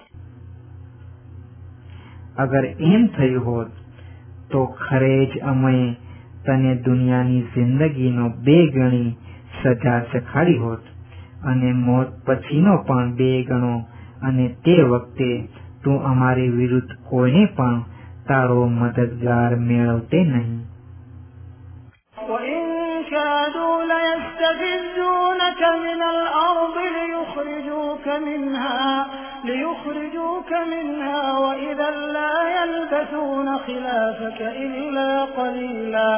અગર એમ થયું હોત તો ખરે જ અમે તને દુનિયાની જિંદગીનો બે ગણી સજા ચખાડી હોત અને મોત પછીનો પણ બે ગણો, અને તે વખતે તું અમારી વિરુદ્ધ કોઈને પણ તારો મદદગાર મેળવતે નહીં. وَإِن كَادُوا لَيَسْتَفِزُّونَكَ مِنَ الْأَرْضِ لِيُخْرِجُوكَ مِنْهَا لِيُخْرِجُوكَ مِنْهَا وَإِذًا لَّا يَلْبَثُونَ خِلَافَكَ إِلَّا قَلِيلًا.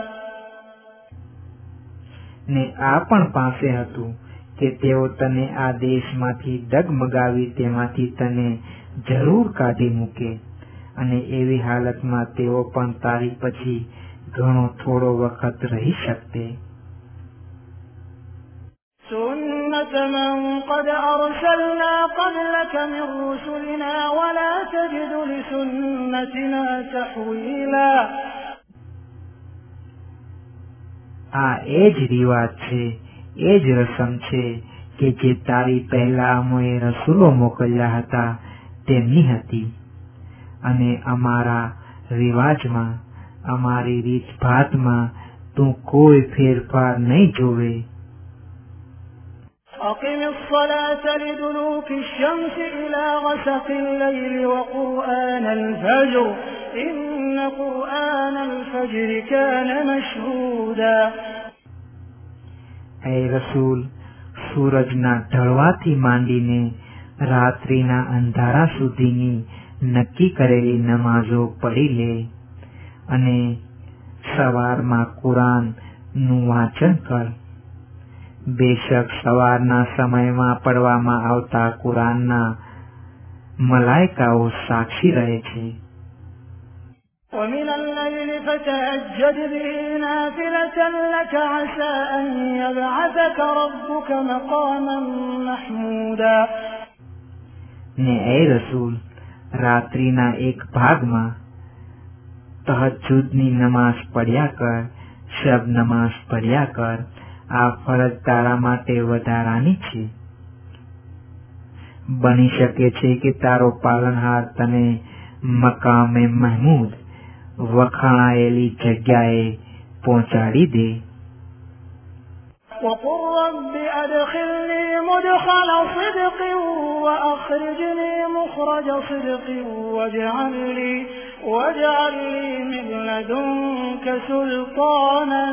ને આ પણ પાસે હતું કે તેઓ તને આ દેશમાંથી ડગમગાવી તેમાંથી તને જરૂર કાઢી મૂકે, અને એવી હાલતમાં તેઓ પણ તારી પછી ઘણો થોડો વખત રહી શકતે. سُنَّةَ مَن قَدْ أَرْسَلْنَا قَبْلَكَ مِن رُّسُلِنَا وَلَا تَجِدُ لِسُنَّتِنَا تَحْوِيلًا. આ એ જ રિવાજ છે, એ જ રસમ છે કે જે તારી પહેલા અમોએ રસૂલો મોકલ્યા હતા તેમની હતી. અને અમારા રિવાજમાં, અમારી રીતભાતમાં તું કોઈ ફેરફાર નહીં જોવે. أقم الصلاة لدلوك الشمس إلى غسق الليل وقرآن الفجر إن قرآن الفجر كان مشهودا. એ રસૂલ, સૂરજના ઢળવાથી માંડીને રાત્રિના અંધારા સુધીની નક્કી કરેલી નમાઝો પઢી લે અને સવારમાં કુરાનનું વાંચન કર. બેશક સવારના સમયમાં પડવામાં આવતા કુરાનના મલાઈકાઓ સાક્ષી રહે છે. ومن الليل فتهجد به نافلة لك عسى أن يبعثك ربك مقاما محمودا. ને એ રસૂલ, રાત્રિના એક ભાગમાં તહજ્જુદની નમાઝ પડ્યા કર, શબ નમાઝ પડ્યા કર. આ ફરજ તારા માટે વધારાની છે. બની શકે છે કે તારો પાલનહાર તને મકામે મહમૂદ, વખાણાયેલી જગ્યાએ પહોંચાડી દે. وقل رب أدخلني مدخل صدق وأخرجني مخرج صدق واجعل لي واجعل لي من لدنك سلطانا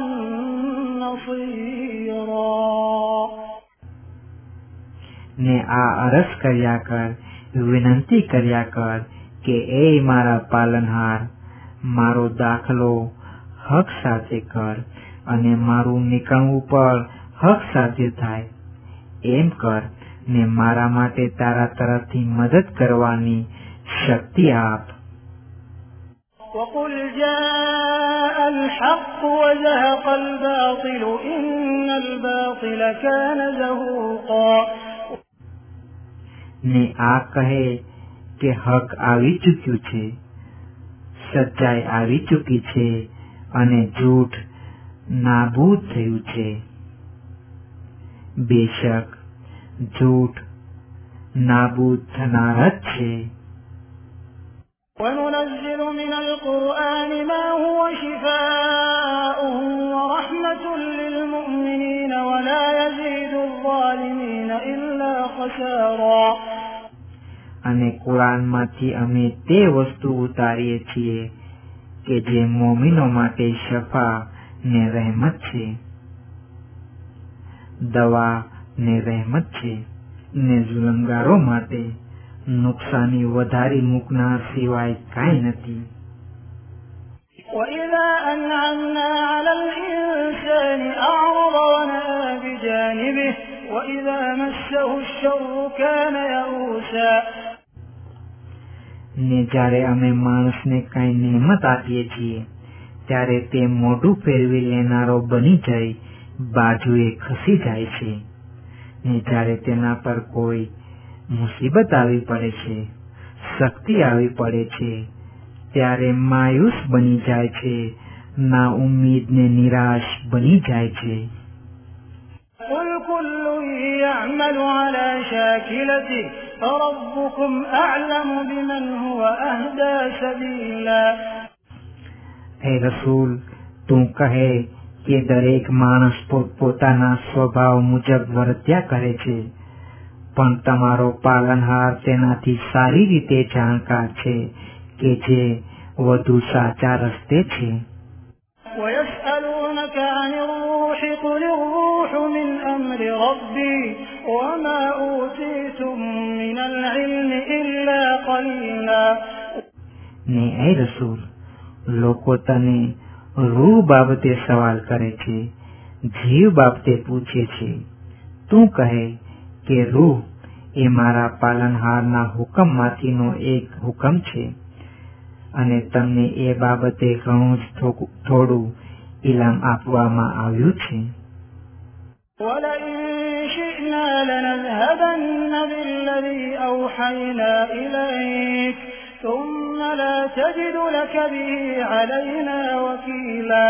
نصيرا. ને આ અરજ કર્યા કર, વિનંતી કર્યા કર કે એ મારા પાલનહાર, મારો દાખલો હક સાથે કર અને મારું નીકળવું પણ હક સાથે થાય એમ કર ને મારા માટે તારા તરફથી મદદ કરવાની શક્તિ આપ. وقل جاء الحق وزهق الباطل إن الباطل كان زهوقا. ને આ કહે કે હક આવી ચૂક્યું છે, સચ્ચાઈ આવી ચૂકી છે અને જૂઠ નાબૂદ થયું છે. બેશક જૂઠ નાબૂદ થનાર જ છે. وننزل من القرآن ما هو شفاء ورحمة للمؤمنين ولا يزيد الظالمين إلا خسارا. અને કુરાનમાંથી અમે તે વસ્તુ ઉતારીએ છીએ કે જે મોમીનો માટે શફા ને રહેમત છે, દવા ને રહેમત છે, ને જુલમગારો માટે નુકસાની વધારી મૂકનાર સિવાય કાંઈ નથી. وإذا أنعمنا على الإنسان أعرض ونأى بجانبه وإذا مسه الشر كان يئوسا. ને જ્યારે અમે માણસને કાંઈ નેમત આપીએ છીએ ત્યારે તે મોઢું ફેરવી લેનારો બની જઈ બાજુએ ખસી જાય છે. ને જ્યારે તેના પર કોઈ મુસીબત આવી પડે છે, શક્તિ આવી પડે છે, ત્યારે માયુસ બની જાય છે, ના ઉમ્મીદ ને નિરાશ બની જાય છે. قل كل يعمل على شاكلته فربكم أعلم بمن هو أهدى سبيلا. હે રસૂલ, તું કહે કે દરેક માણસ પોતાના સ્વભાવ મુજબ વર્ત્યા કરે છે, પણ તમારો પાલનહાર તેનાથી સારી રીતે જાણકાર છે કે જે વધુ સાચા રસ્તે છે. ويسألونك عن الروح قل الروح من أمر ربي وما أوتيتم من العلم إلا قليلا. ને એ રસૂલ, લોકો તને રૂહ બાબતે સવાલ કરે છે, જીવ બાબતે પૂછે છે. તું કહે કે રૂહ એ મારા પાલનહારના હુકમમાંથીનો એક હુકમ છે અને તમને એ બાબતે ઘણું જ થોડું ઇલમ આપવામાં આવ્યું છે. وَلَئِن شِئْنَا لَنَذْهَبَنَّ بِالَّذِي أَوْحَيْنَا إِلَيْكَ ثُمَّ لَا تَجِدُ لَكَ بِهِ عَلَيْنَا وَكِيلًا.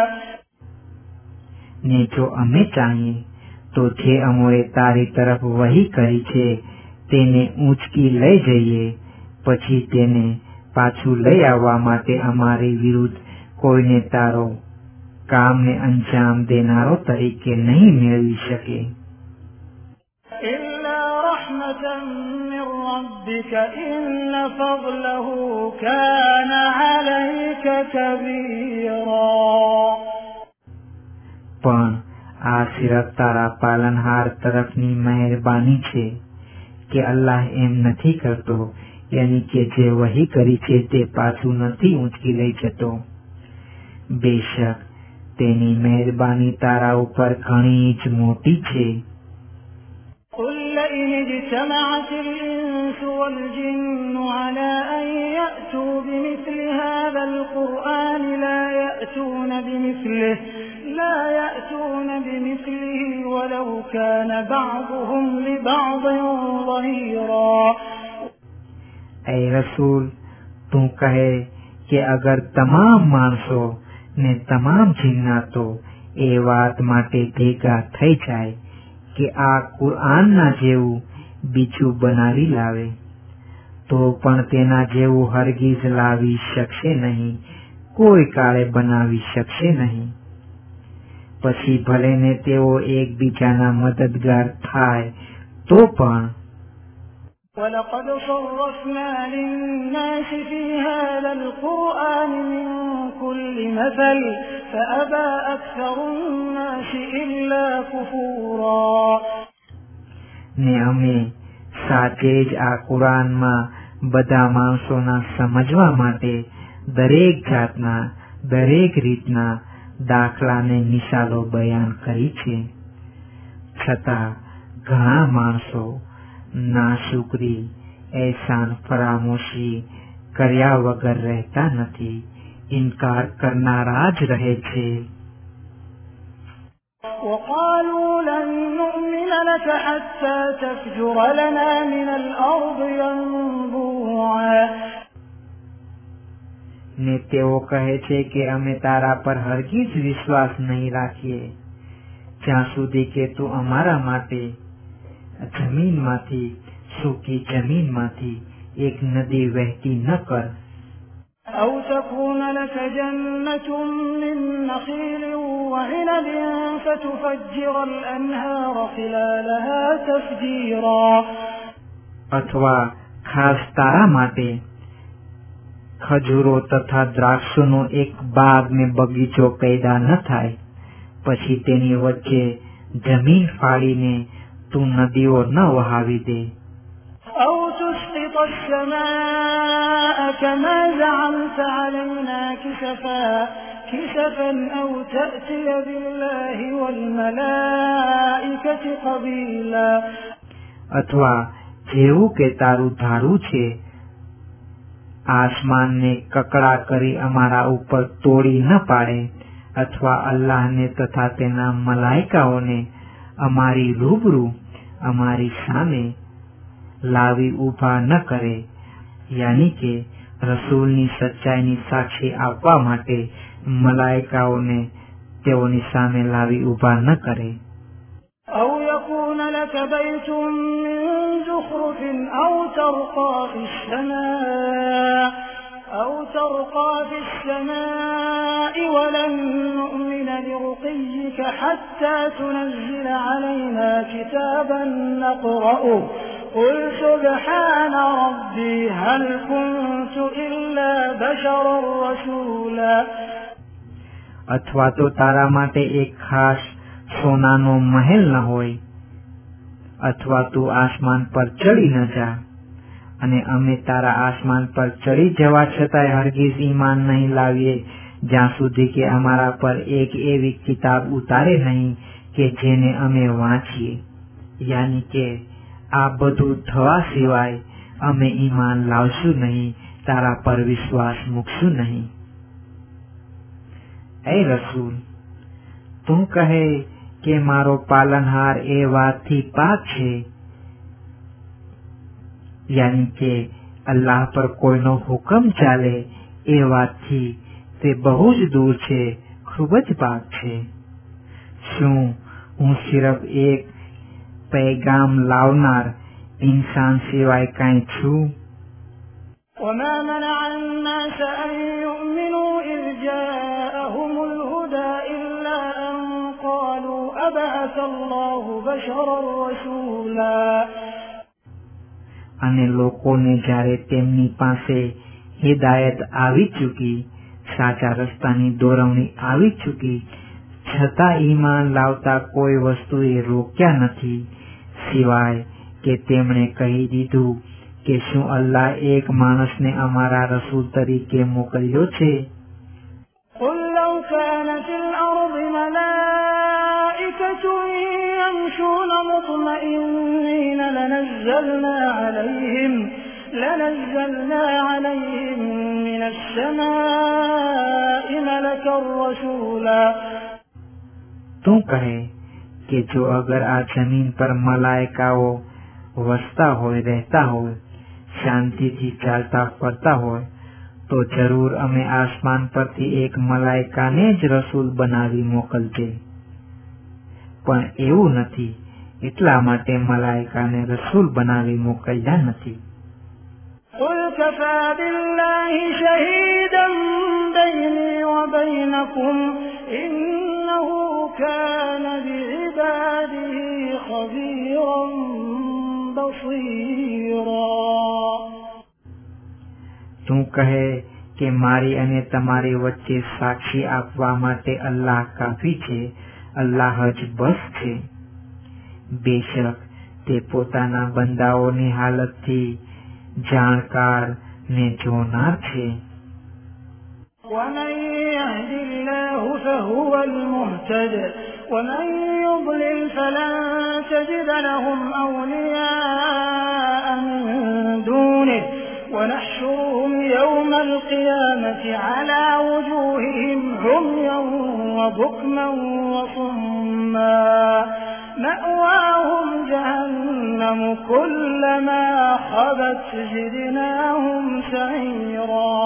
ને જો અમે ચાહીએ તો જે અમોએ તારી તરફ વહી કરી છે તેને ઊંચકી લઈ જઈએ, પછી તેને પાછું લઈ આવવા માટે અમારી વિરુદ્ધ કોઈને તારો કામને અંજામ દેનારો તરીકે નહીં મેળવી શકે. من ربك إن فضله كان عليك كبيرا. પણ આ સિર્ફ તારા પાલનહાર તરફની મહેરબાની છે કે અલ્લાહ એમ નથી કરતો, યાની કે જે વહી કરી છે તે પાછું નથી ઊંચકી લઈ જતો. બેશક તેની મહેરબાની તારા ઉપર ઘણી જ મોટી છે. قل لئن اجتمعت الإنس والجن على أن يأتوا بمثل هذا القرآن لا يأتون بمثله لا يأتون بمثله ولو كان بعضهم لبعض ظهيرا. ऐ रसूल, तू कहे कि अगर तमाम माणसो ने तमाम जिन्नातो ए वात माटे भेगा थई जाए कि आ कुरानना जेवुं बीजું બનાવી લાવે તો પણ તેના જેવું હરગીઝ લાવી શકશે નહીં, કોઈ કાળે બનાવી શકશે નહીં. પછી ભલે ને તેઓ એકબીજાના મદદગાર થાય તો પણ. وَلَقَدْ صَرَّفْنَا لِلنَّاسِ فِي هَذَا الْقُرْآنِ مِنْ كُلِّ مَثَلٍ فَأَبَى أَكْثَرُ النَّاسِ إِلَّا كُفُورًا. ને અમે સાચે જ આ કુરાનમાં બધા માણસોના સમજવા માટે દરેક જાતના દરેક રીતના દાખલાને મિસાલો બયાન કરી છે, છતાં ઘણા માણસો નાશુકરી એહસાન ફરામોશી કર્યા વગર રહેતા નથી, ઇનકાર કરનારા જ રહે છે. وقالوا لن نؤمن لك حتى تفجر لنا من الأرض ينبوعا. ને તેઓ કહે છે કે અમે તારા પર હરગીજ વિશ્વાસ નહીં રાખીએ જ્યાં સુધી કે તું અમારા માટે જમીનમાંથી સૂકી જમીનમાંથી એક નદી વહેતી ન કર. أو تكون لك جنة من نخيل وعنب فتفجر الأنهار خلالها تفجيرا. અથવા ખાસ તારા માટે ખજૂરો તથા દ્રાક્ષોનો એક બાગ ને બગીચો પેદા ન થાય, પછી તેની વચ્ચે જમીન ફાડીને તું નદીઓ ન વહાવી દે. أو تسقط السماء كما زعمت علينا كسفا كسفا أو تأتي بالله والملائكة قبيلا. અથવા જેવું કે તારું ધારું છે આસમાનને કકડા કરી અમારા ઉપર તોડી ન પાડે, અથવા અલ્લાહને તથા તેના મલાઈકાઓને અમારી રૂબરૂ અમારી સામે લાવી ઊભા ન કરે, યાની કે રસૂલની સચ્ચાઈની સાક્ષી આપવા માટે મલાઈકાઓને તેઓની સામે લાવી ઊભા ન કરે. أو يكون لك بيت من زخرف أو ترقى في السماء أو ترقى في السماء ولن نؤمن لرقيك حتى تنزل علينا كتابا نقرأه قل سبحان ربي هل كنت إلا بشرا رسولا. અથવા તો તારા માટે એક ખાસ સોનાનો મહેલ ન હોય, અથવા તું આસમાન પર ચડી ન જા, અને અમે તારા આસમાન પર ચડી જવા છતાંય હરગીઝ ઈમાન નહીં લાવીએ જ્યાં સુધી કે અમારા પર એક એવી કિતાબ ઉતારે નહીં કે જેને અમે વાંચીએ, યાની કે આ બધું થવા સિવાય અમે ઈમાન લાવશું નહીં, તારા પર વિશ્વાસ મૂકશું નહીં. એ રસૂલ, તું કહે કે મારો પાલનહાર એ વાતથી પાક છે, યાની કે અલ્લાહ પર કોઈનો હુકમ ચાલે એ વાતથી તે બહુ જ દૂર છે, ખૂબ જ પાક છે. શું હું સિર્ફ એક પૈગામ લાવનાર ઇન્સાન સિવાય કાંઈ છું? وما منع الناس أن يؤمنوا إذ جاءهم الهدى إلا أن قالوا أبعث الله بشرا رسولا. અને લોકોને જ્યારે તેમની પાસે હિદાયત આવી ચૂકી, સાચા રસ્તાની દોરવણી આવી ચૂકી, છતાં ઈમાન લાવતા કોઈ વસ્તુએ રોક્યા નથી, સિવાય કે તેમણે કહી દીધું કે શું અલ્લાહ એક માણસને અમારા રસૂલ તરીકે મોકલ્યો છે? قل لو كانت الأرض ملائكة يمشون مطمئنين لنزلنا عليهم لنزلنا عليهم من السماء ملكا رسولا. તું કહે કે જો અગર આ જમીન પર મલાઈકાઓ વસતા હોય, રહેતા હોય, શાંતિથી ચાલતા ફરતા હોય, તો જરૂર અમે આસમાન પરથી એક મલાઈકાને જ રસૂલ બનાવી મોકલજે. પણ એવું નથી, એટલા માટે મલાઈકાને રસૂલ બનાવી મોકલ્યા નથી. قل كفى بالله شهيدا بيني وبينكم إنه كان بعباده خبيرا بصيرا. તું કહે કે મારી અને તમારી વચ્ચે સાક્ષી આપવા માટે અલ્લાહ કાફી છે, અલ્લાહ જ બસ છે. બેશક તે પોતાના બંદાઓની હાલતથી જાણકાર ને જોનાર છે. ومن يهد الله فهو المهتد ومن يضلل فلن تجد لهم أولياء من دونه ونحشرهم يوم القيامة على وجوههم عميا وبكما وصما مأواهم جهنم كلما خبت زدناهم سعيرا.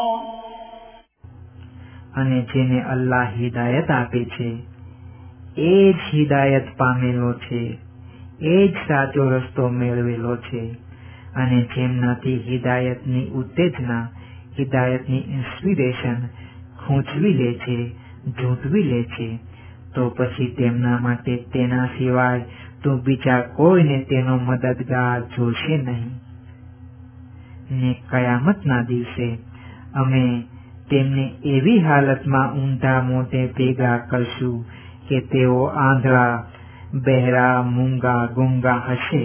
અને જેને અલ્લાહ હિદાયત આપે છે એ જ હિદાયત પામેલો છે, એ જ સાચો રસ્તો મેળવેલો છે. અને જેમનાથી હિદાયતની ઉત્તેજના, હિદાયતની ઇન્સ્પિરેશન ખૂંચવી લે છે, ઝૂંટવી લે છે, તો પછી તેમના માટે તેના સિવાય તો બીજા કોઈને તેનો મદદગાર જોશે નહીં. ને કયામતના દિવસે અમે તેમને એવી હાલતમાં ઊંધા મોઢે ભેગા કરશું કે તેઓ આંધળા, બહેરા, મૂંગા, ગૂંગા હશે.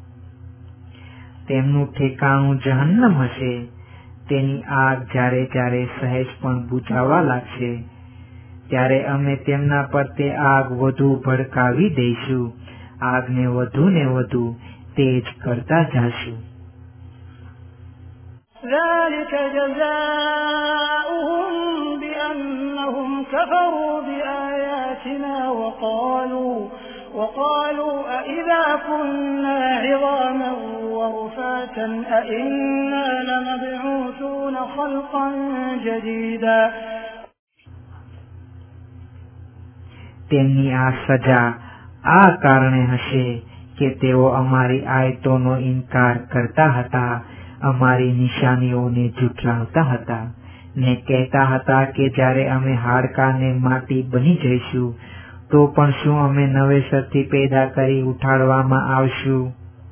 તેમનું ઠેકાણું જહન્નમ હશે. તેની આગ જ્યારે જ્યારે સહેજ પણ બુઝાવા લાગશે, ત્યારે અમે તેમના પર તે આગ વધુ ભડકાવી દઈશું, આગને વધુ ને વધુ તેજ કરતા જશું. ذلك جزاؤهم بأنهم كفروا بآياتنا وقالوا وقالوا أإذا كنا عظاما ورفاتا أإنا لمبعوثون خلقا جديدا. તેમની આ સજા આ કારણે હશે કે તેઓ અમારી આયતોનો ઇનકાર કરતા હતા, અમારી નિશાનીઓને ઝુઠલાવતા હતા, ને કહેતા હતા કે જ્યારે અમે હાડકાને માટી બની જઈશું તો પણ શું અમે નવેસરથી પેદા કરી ઉઠાડવામાં આવશું?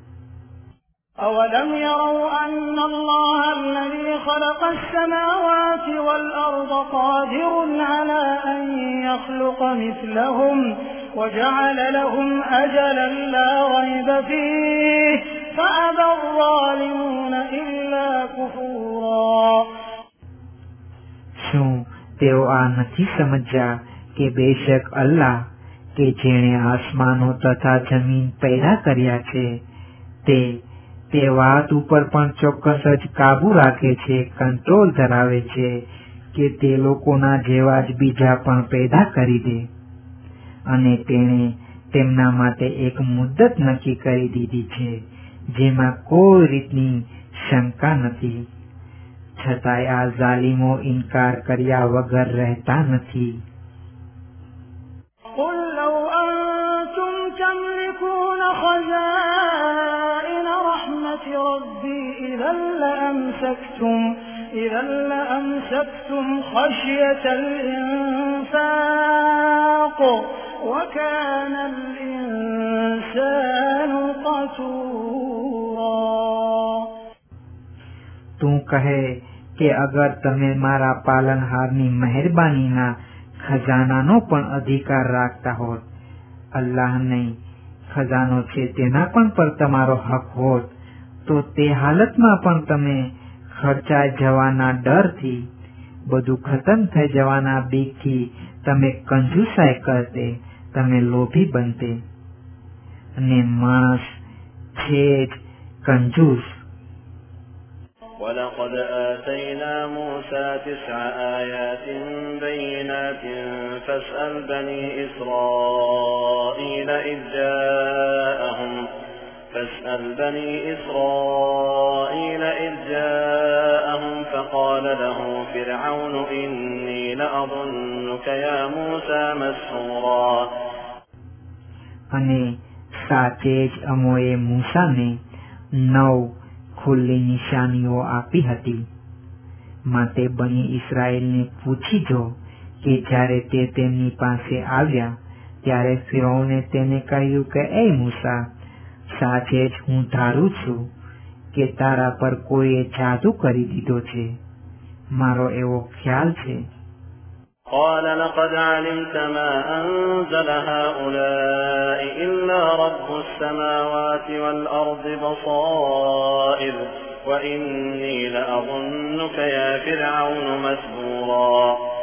أولم يروا أن الله الذي خلق السماوات والأرض قادر على أن يخلق مثلهم وجعل لهم أجلا لا ريب فيه فأبى الظالمون إلا كفورا. શું તેઓ આ નથી સમજ્યા કે બેશક અલ્લાહ કે જેણે આસમાનો તથા જમીન પેદા કર્યા છે તે તે વાત ઉપર પણ ચોક્કસ જ કાબુ રાખે છે, કંટ્રોલ ધરાવે છે કે તે લોકોના જેવા જ બીજા પણ પેદા કરી દે. અને તેણે તેમના માટે એક મુદ્દત નક્કી કરી દીધી છે જેમાં કોઈ રીતની શંકા નથી. છતાંય આ ઝાલિમો ઇનકાર કર્યા વગર રહેતા નથી. قل لو أنتم تملكون خزائن رحمة ربي إذا لأمسكتم إذا لأمسكتم خشية الإنفاق وكان الإنسان قتورا. તું કહે કે અગર તમે મારા પાલનહારની મહેરબાનીના ખજાનાનો પણ અધિકાર રાખતા હોત, અલ્લાહ નહીં ખજાનો છે તેના પણ પર તમારો હક હોત, તો તે હાલતમાં પણ તમે ખર્ચાઈ જવાના ડરથી, બધું ખતમ થઈ જવાના બીકથી તમે કંજુસાઈ કરતે, તમે લોભી બનતે. અને માણસ છે જ કંજૂસ. ولقد آتينا موسى تسع آيات بينات فاسأل بني إسرائيل إذ جاءهم فاسأل بني إسرائيل إذ جاءهم فقال له فرعون إني لأظنك يا موسى مسحورا. અને સાચે જ અમોએ મૂસાને નવ ખુલ્લી નિશાનીઓ આપી હતી. માટે બની ઇસરાયેલને પૂછી જો કે જ્યારે તે તેમની પાસે આવ્યા ત્યારે ફિરૌને તેને કહ્યું કે એ મૂસા, સાચે જ હું ધારું છું કે તારા પર કોઈએ જાદુ કરી દીધો છે. મારો એવો ખ્યાલ છે. قال لقد علمت ما أنزل هؤلاء إلا رب السماوات والأرض بصائر وإني لأظنك يا فرعون مسحورا.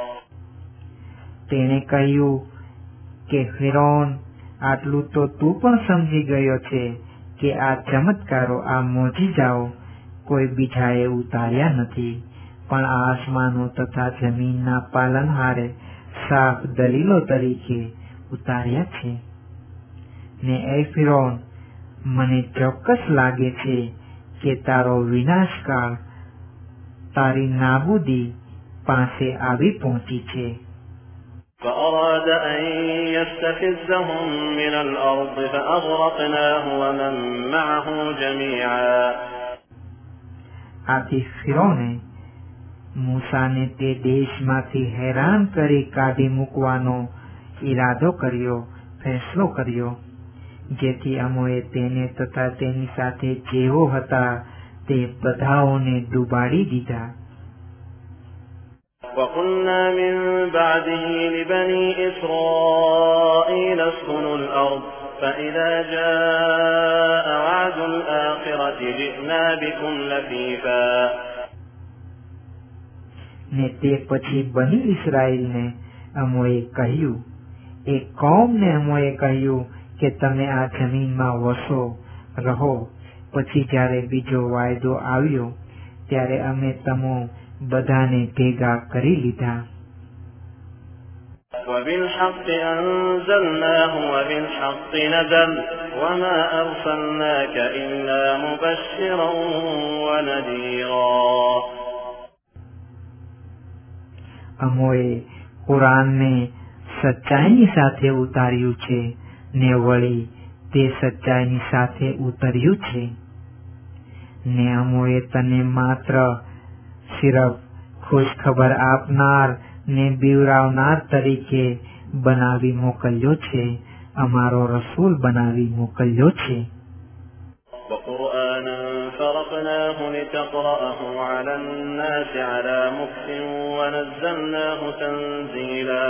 તેને કહ્યું કે ફિરૌન, આટલું તો તું પણ સમજી ગયો છે કે આ ચમત્કારો, આ મોજીજાઓ કોઈ બીજાએ ઉતાર્યા નથી, પણ આસમાનો તથા જમીનના પાલનહારે સાફ દલીલો તરીકે ઉતાર્યા છે. ને એ ફિરૌન, મને ચોક્કસ લાગે છે કે તારો વિનાશકાળ, તારી નાબૂદી પાસે આવી પહોંચી છે. فأراد أن يستفزهم من الأرض فأغرقناه ومن معه جميعا. આથી ફિરૌને મૂસાને તે દેશમાંથી હેરાન કરી કાઢી મૂકવાનો ઈરાદો કર્યો, ફેસલો કર્યો, જેથી અમોએ તેને તથા તેની સાથે જેવો હતા તે બધાઓને ડૂબાડી દીધા. وقلنا من بعده لبني إسرائيل اسكنوا الأرض فإذا جاء وعد الآخرة جئنا بكم لفيفا. ને તે પછી બની ઇસરાયેલને અમોએ કહ્યું, એ કૌમને અમોએ કહ્યું કે તમે આ જમીનમાં વસો, રહો. પછી જ્યારે બીજો વાયદો આવ્યો ત્યારે અમે તમો બધાને ભેગા કરી લીધા. وبالحق أنزلناه وبالحق نزل وما أرسلناك إلا مبشرا ونذيرا. અમોએ કુરાનને સચ્ચાઈની સાથે ઉતાર્યું છે ને વળી તે સચ્ચાઈની સાથે ઉતર્યું છે. ને અમોએ તને માત્ર સિર્ફ ખુશખબર આપનાર ને બીવરાવનાર તરીકે બનાવી મોકલ્યો છે, અમારો રસૂલ બનાવી મોકલ્યો છે. وقرآنا فرقناه لتقرأه على الناس على مكث ونزلناه تنزيلا.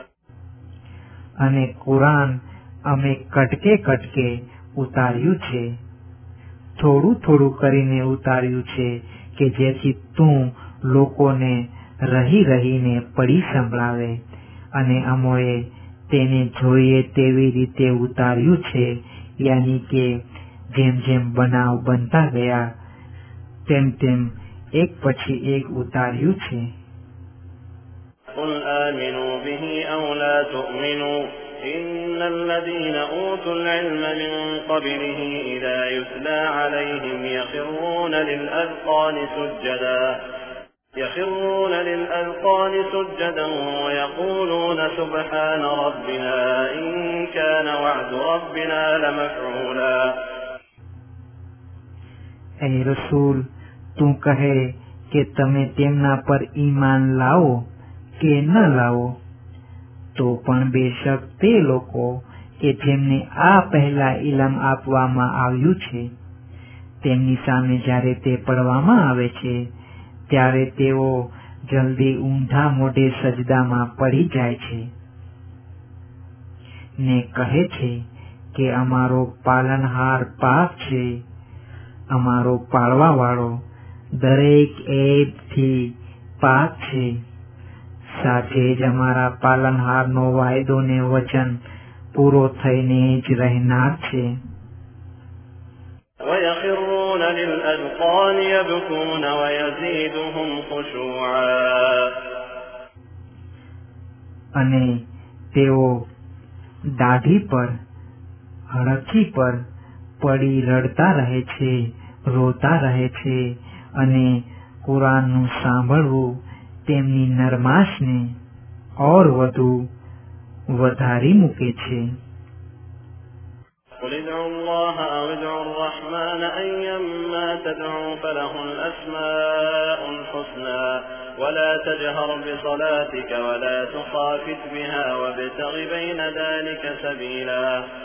અને કુરાન અમે કટકે કટકે ઉતાર્યું છે, થોડું થોડું કરીને ઉતાર્યું છે કે જેથી તું લોકોને રહી રહીને પડી સંભળાવે. અને અમોએ તેને જોઈએ તેવી રીતે ઉતાર્યું છે, યાની કે જેમ જેમ બનાવ બનતા ગયા તેમ તેમ એક પછી એક ઉતાર્યું છે. قل آمنوا به أو لا تؤمنوا إن الذين أوتوا العلم من قبله إذا يتلى عليهم يخرون للأذقان سجدا يخرون للأذقان سجدا ويقولون سبحان ربنا إن كان وعد ربنا لمفعولا. એ રસૂલ, તું કહે કે તમે તેમના પર ઈમાન લાવો કે ન લાવો, તો પણ બેશક તે લોકો કે જેમને આ પહેલા ઇલમ આપવામાં આવ્યું છે તેમની સામે જ્યારે તે પડવામાં આવે છે ત્યારે તેઓ જલ્દી ઊંધા મોઢે સજદામાં પડી જાય છે ને કહે છે કે અમારો પાલનહાર પાક છે, અમારો પાળવા વાળો દરેક એબથી પાક છે. સાથે જ અમારા પાલનહારનો વાયદો ને વચન પૂરો થઈને જ રહેનાર છે. وَيَخِرُّونَ لِلْأَذْقَانِ يَبْكُونَ وَيَزِيدُهُمْ خُشُوعًا. અને તેઓ દાઢી પર હડકી પર પડી રડતા રહે છે, રોતા રહે છે અને કુરાનનું સાંભળવું તેમની નરમાશને ઓર વધુ વધારી મૂકે છે. قُلِ ادْعُوا اللَّهَ أَوِ ادْعُوا الرَّحْمَنَ أَيَّمَّا تَدْعُوا فَلَهُ الْأَسْمَاءُ الْحُسْنَى وَلَا تَجْهَرْ بِصَلَاتِكَ وَلَا تُخَافِتْ بِهَا وَابْتَغِ بَيْنَ ذَلِكَ سَبِيلًا.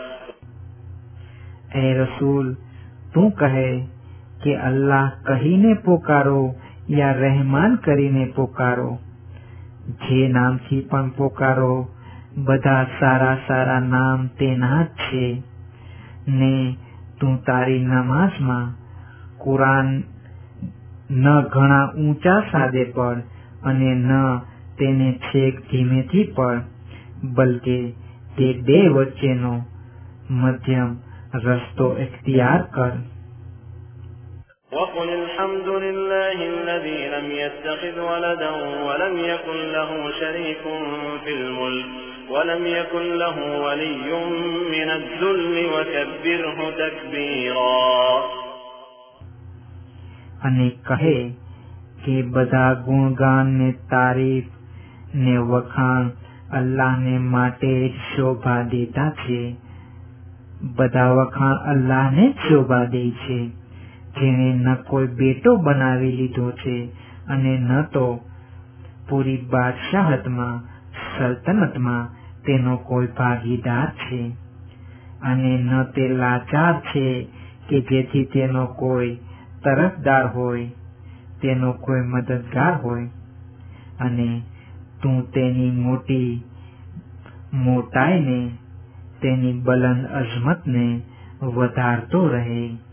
એ રસૂલ, તું કહે કે અલ્લાહ કહીને પોકારો યા રહેમાન કરીને પોકારો, જે નામથી પણ પોકારો બધા સારા સારા નામ તેના જ છે. ને તું તારી નમાઝમાં કુરાન ન ઘણા ઊંચા સાદે પડ અને ન તેને છેક ધીમેથી પડ, બલકે તે બે વચ્ચેનો મધ્યમ રસ્તો ઇખ્તિયાર કર. وَقُلِ الْحَمْدُ لِلَّهِ الَّذِي لَمْ يَتَّخِذْ وَلَدًا وَلَمْ يَكُنْ لَهُ شَرِيكٌ فِي الْمُلْكِ وَلَمْ يَكُنْ لَهُ وَلِيٌّ مِّنَ الذُّلِّ وَكَبِّرْهُ تَكْبِيرًا. અને કહે કે બધા ગુણગાન ને તારીફ ને વખાણ અલ્લાહને માટે જ શોભા દેતા છે. બધા વખાણ અલ્લાહને જ શોભા દે છે, જેણે ન કોઈ બેટો બનાવી લીધો છે અને ન તો પૂરી બાદશાહતમાં સલ્તનતમાં તેનો કોઈ ભાગીદાર છે, અને ન તે લાચાર છે કે જેથી તેનો કોઈ તરફદાર હોય, તેનો કોઈ મદદગાર હોય. અને તું તેની મોટી મોટાઈને, તેની બલંદ અઝમતને વધારતો રહે.